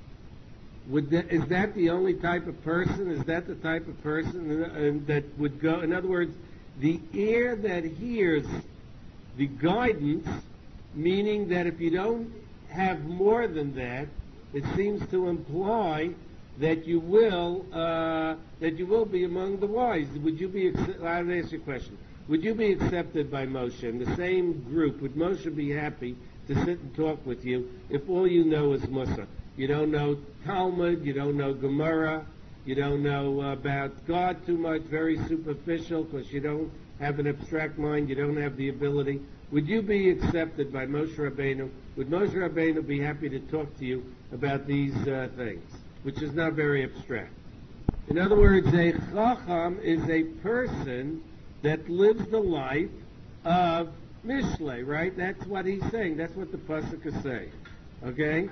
Would that, is that the only type of person? Is that the type of person uh, that would go? In other words, the ear that hears the guidance, meaning that if you don't have more than that, it seems to imply that you will uh, that you will be among the wise. Would you be? I'll ask you a question. Would you be accepted by Moshe in the same group? Would Moshe be happy to sit and talk with you if all you know is Musa? You don't know Talmud, you don't know Gemara, you don't know about God too much, very superficial, because you don't have an abstract mind, you don't have the ability. Would you be accepted by Moshe Rabbeinu? Would Moshe Rabbeinu be happy to talk to you about these uh, things, which is not very abstract? In other words, a Chacham is a person that lives the life of Mishlei, right? That's what he's saying. That's what the Pasuk is saying. Okay?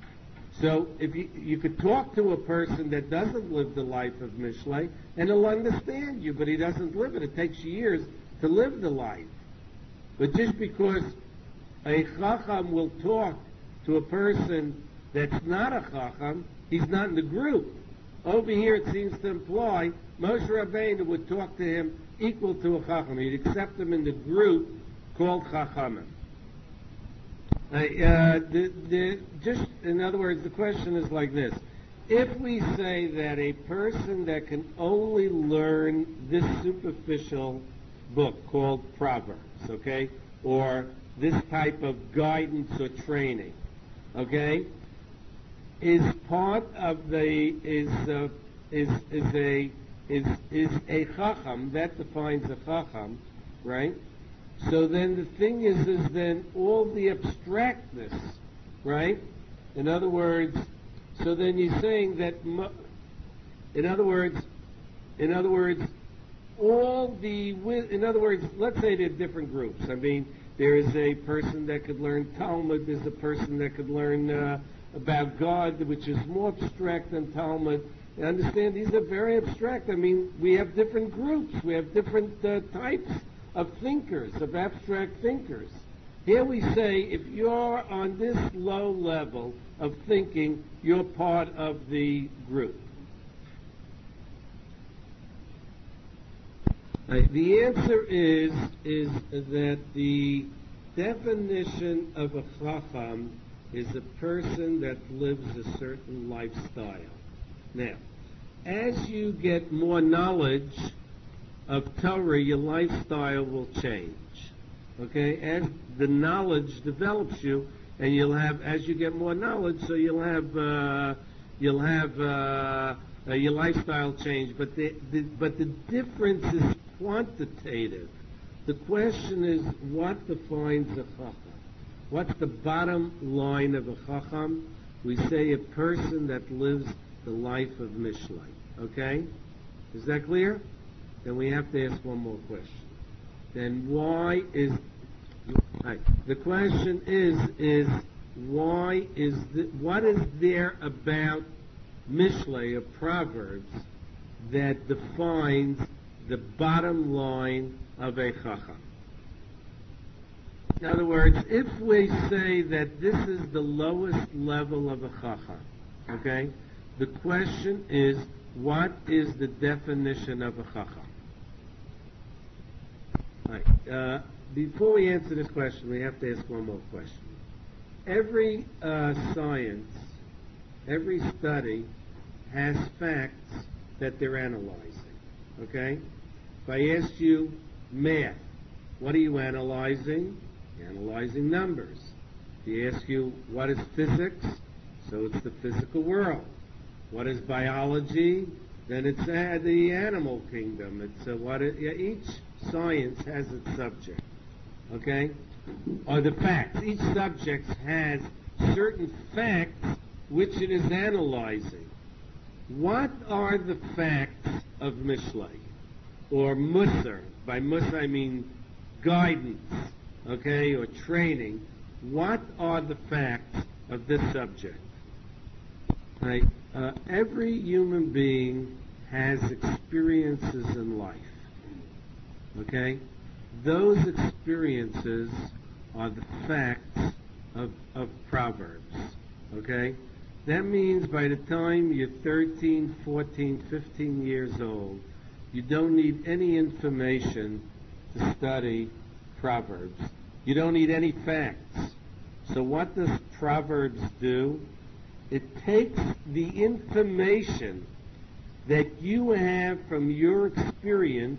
So if you, you could talk to a person that doesn't live the life of Mishlei, and he'll understand you, but he doesn't live it. It takes years to live the life. But just because a Chacham will talk to a person that's not a Chacham, he's not in the group. Over here it seems to imply Moshe Rabbeinu would talk to him equal to a Chacham. He'd accept him in the group called Chachamim. Uh, uh, the, the, just in other words, the question is like this: if we say that a person that can only learn this superficial book called Proverbs, okay, or this type of guidance or training, okay, is part of the is uh, is is a is is a Chacham, that defines a Chacham, right? So then the thing is, is then all the abstractness, right? In other words, so then you're saying that, in other words, in other words, all the, in other words, let's say there are different groups. I mean, there is a person that could learn Talmud, there's a person that could learn uh, about God, which is more abstract than Talmud. You understand, these are very abstract. I mean, we have different groups, we have different uh, types of thinkers, of abstract thinkers. Here we say, if you're on this low level of thinking, you're part of the group. Right. The answer is, is that the definition of a Chacham is a person that lives a certain lifestyle. Now, as you get more knowledge of Torah, your lifestyle will change. Okay? As the knowledge develops you, and you'll have, as you get more knowledge, so you'll have, uh, you'll have uh, uh, your lifestyle change. But the, the but the difference is quantitative. The question is, what defines a Chacham? What's the bottom line of a Chacham? We say a person that lives the life of Mishlei. Okay? Is that clear? Then we have to ask one more question. Then why is... Right, the question is, is why is... The, what is there about Mishlei, of Proverbs, that defines the bottom line of a chacham. In other words, if we say that this is the lowest level of a chacham, okay, the question is, what is the definition of a chacham? Right. Uh, before we answer this question, we have to ask one more question. Every uh, science, every study has facts that they're analyzing. Okay? If I asked you math, what are you analyzing? You're analyzing numbers. If you ask you what is physics, so it's the physical world. What is biology? Then it's uh, the animal kingdom. It's uh, what it, yeah, each science has its subject. Okay? Or the facts. Each subject has certain facts which it is analyzing. What are the facts of Mishlei? Or Musar? By Musar I mean guidance, okay, or training. What are the facts of this subject? Right? Uh, every human being has experiences in life. Okay? Those experiences are the facts of, of Proverbs. Okay? That means by the time you're thirteen, fourteen, fifteen years old, you don't need any information to study Proverbs. You don't need any facts. So what does Proverbs do? It takes the information that you have from your experience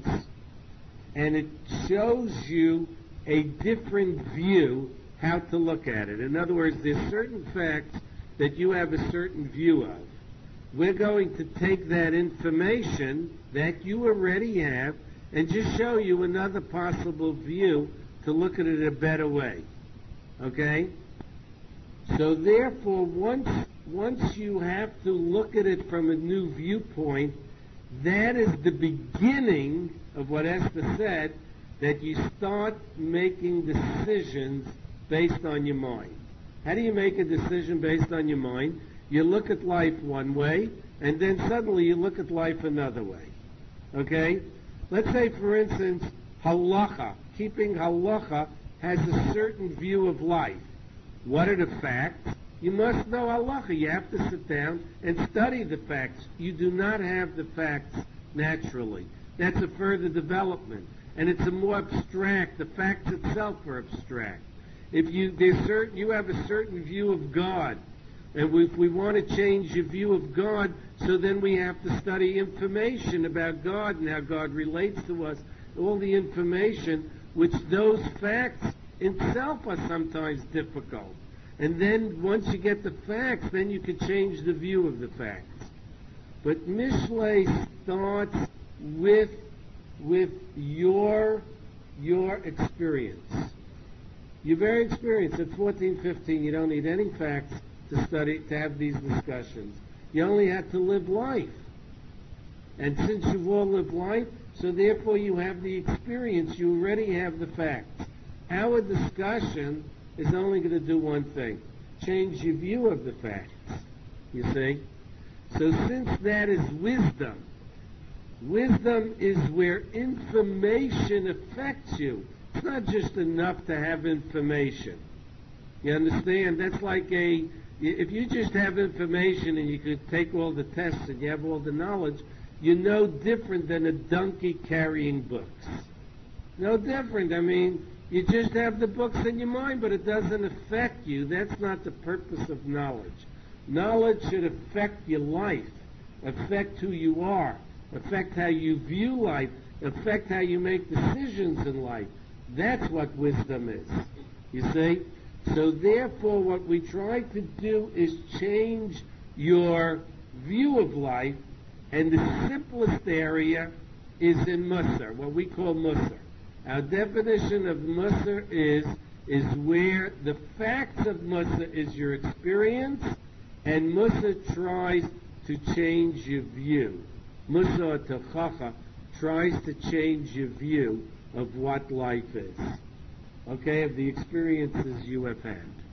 and it shows you a different view how to look at it. In other words, there's certain facts that you have a certain view of. We're going to take that information that you already have and just show you another possible view to look at it a better way. Okay? So therefore, once once you have to look at it from a new viewpoint, that is the beginning of what Esther said, that you start making decisions based on your mind. How do you make a decision based on your mind? You look at life one way, and then suddenly you look at life another way. Okay? Let's say, for instance, halacha. Keeping halacha has a certain view of life. What are the facts? You must know halacha. You have to sit down and study the facts. You do not have the facts naturally. That's a further development. And it's a more abstract. The facts itself are abstract. If you there's certain you have a certain view of God, and we, if we want to change your view of God, so then we have to study information about God and how God relates to us, all the information, which those facts itself are sometimes difficult. And then once you get the facts, then you can change the view of the facts. But Mishlei starts with with your your experience. You're very experienced. At fourteen, fifteen, you don't need any facts to study, to have these discussions. You only have to live life. And since you've all lived life, so therefore you have the experience, you already have the facts. Our discussion is only going to do one thing: change your view of the facts. You see? So since that is wisdom, wisdom is where information affects you. It's not just enough to have information. You understand? That's like a, if you just have information and you could take all the tests and you have all the knowledge, you're no different than a donkey carrying books. No different. I mean, you just have the books in your mind, but it doesn't affect you. That's not the purpose of knowledge. Knowledge should affect your life, affect who you are, affect how you view life, affect how you make decisions in life. That's what wisdom is. You see? So therefore, what we try to do is change your view of life, and the simplest area is in Musar, what we call Musar. Our definition of Musar is, is where the facts of Musar is your experience, and Musar tries to change your view. Musar Techacha tries to change your view of what life is. Okay, of the experiences you have had.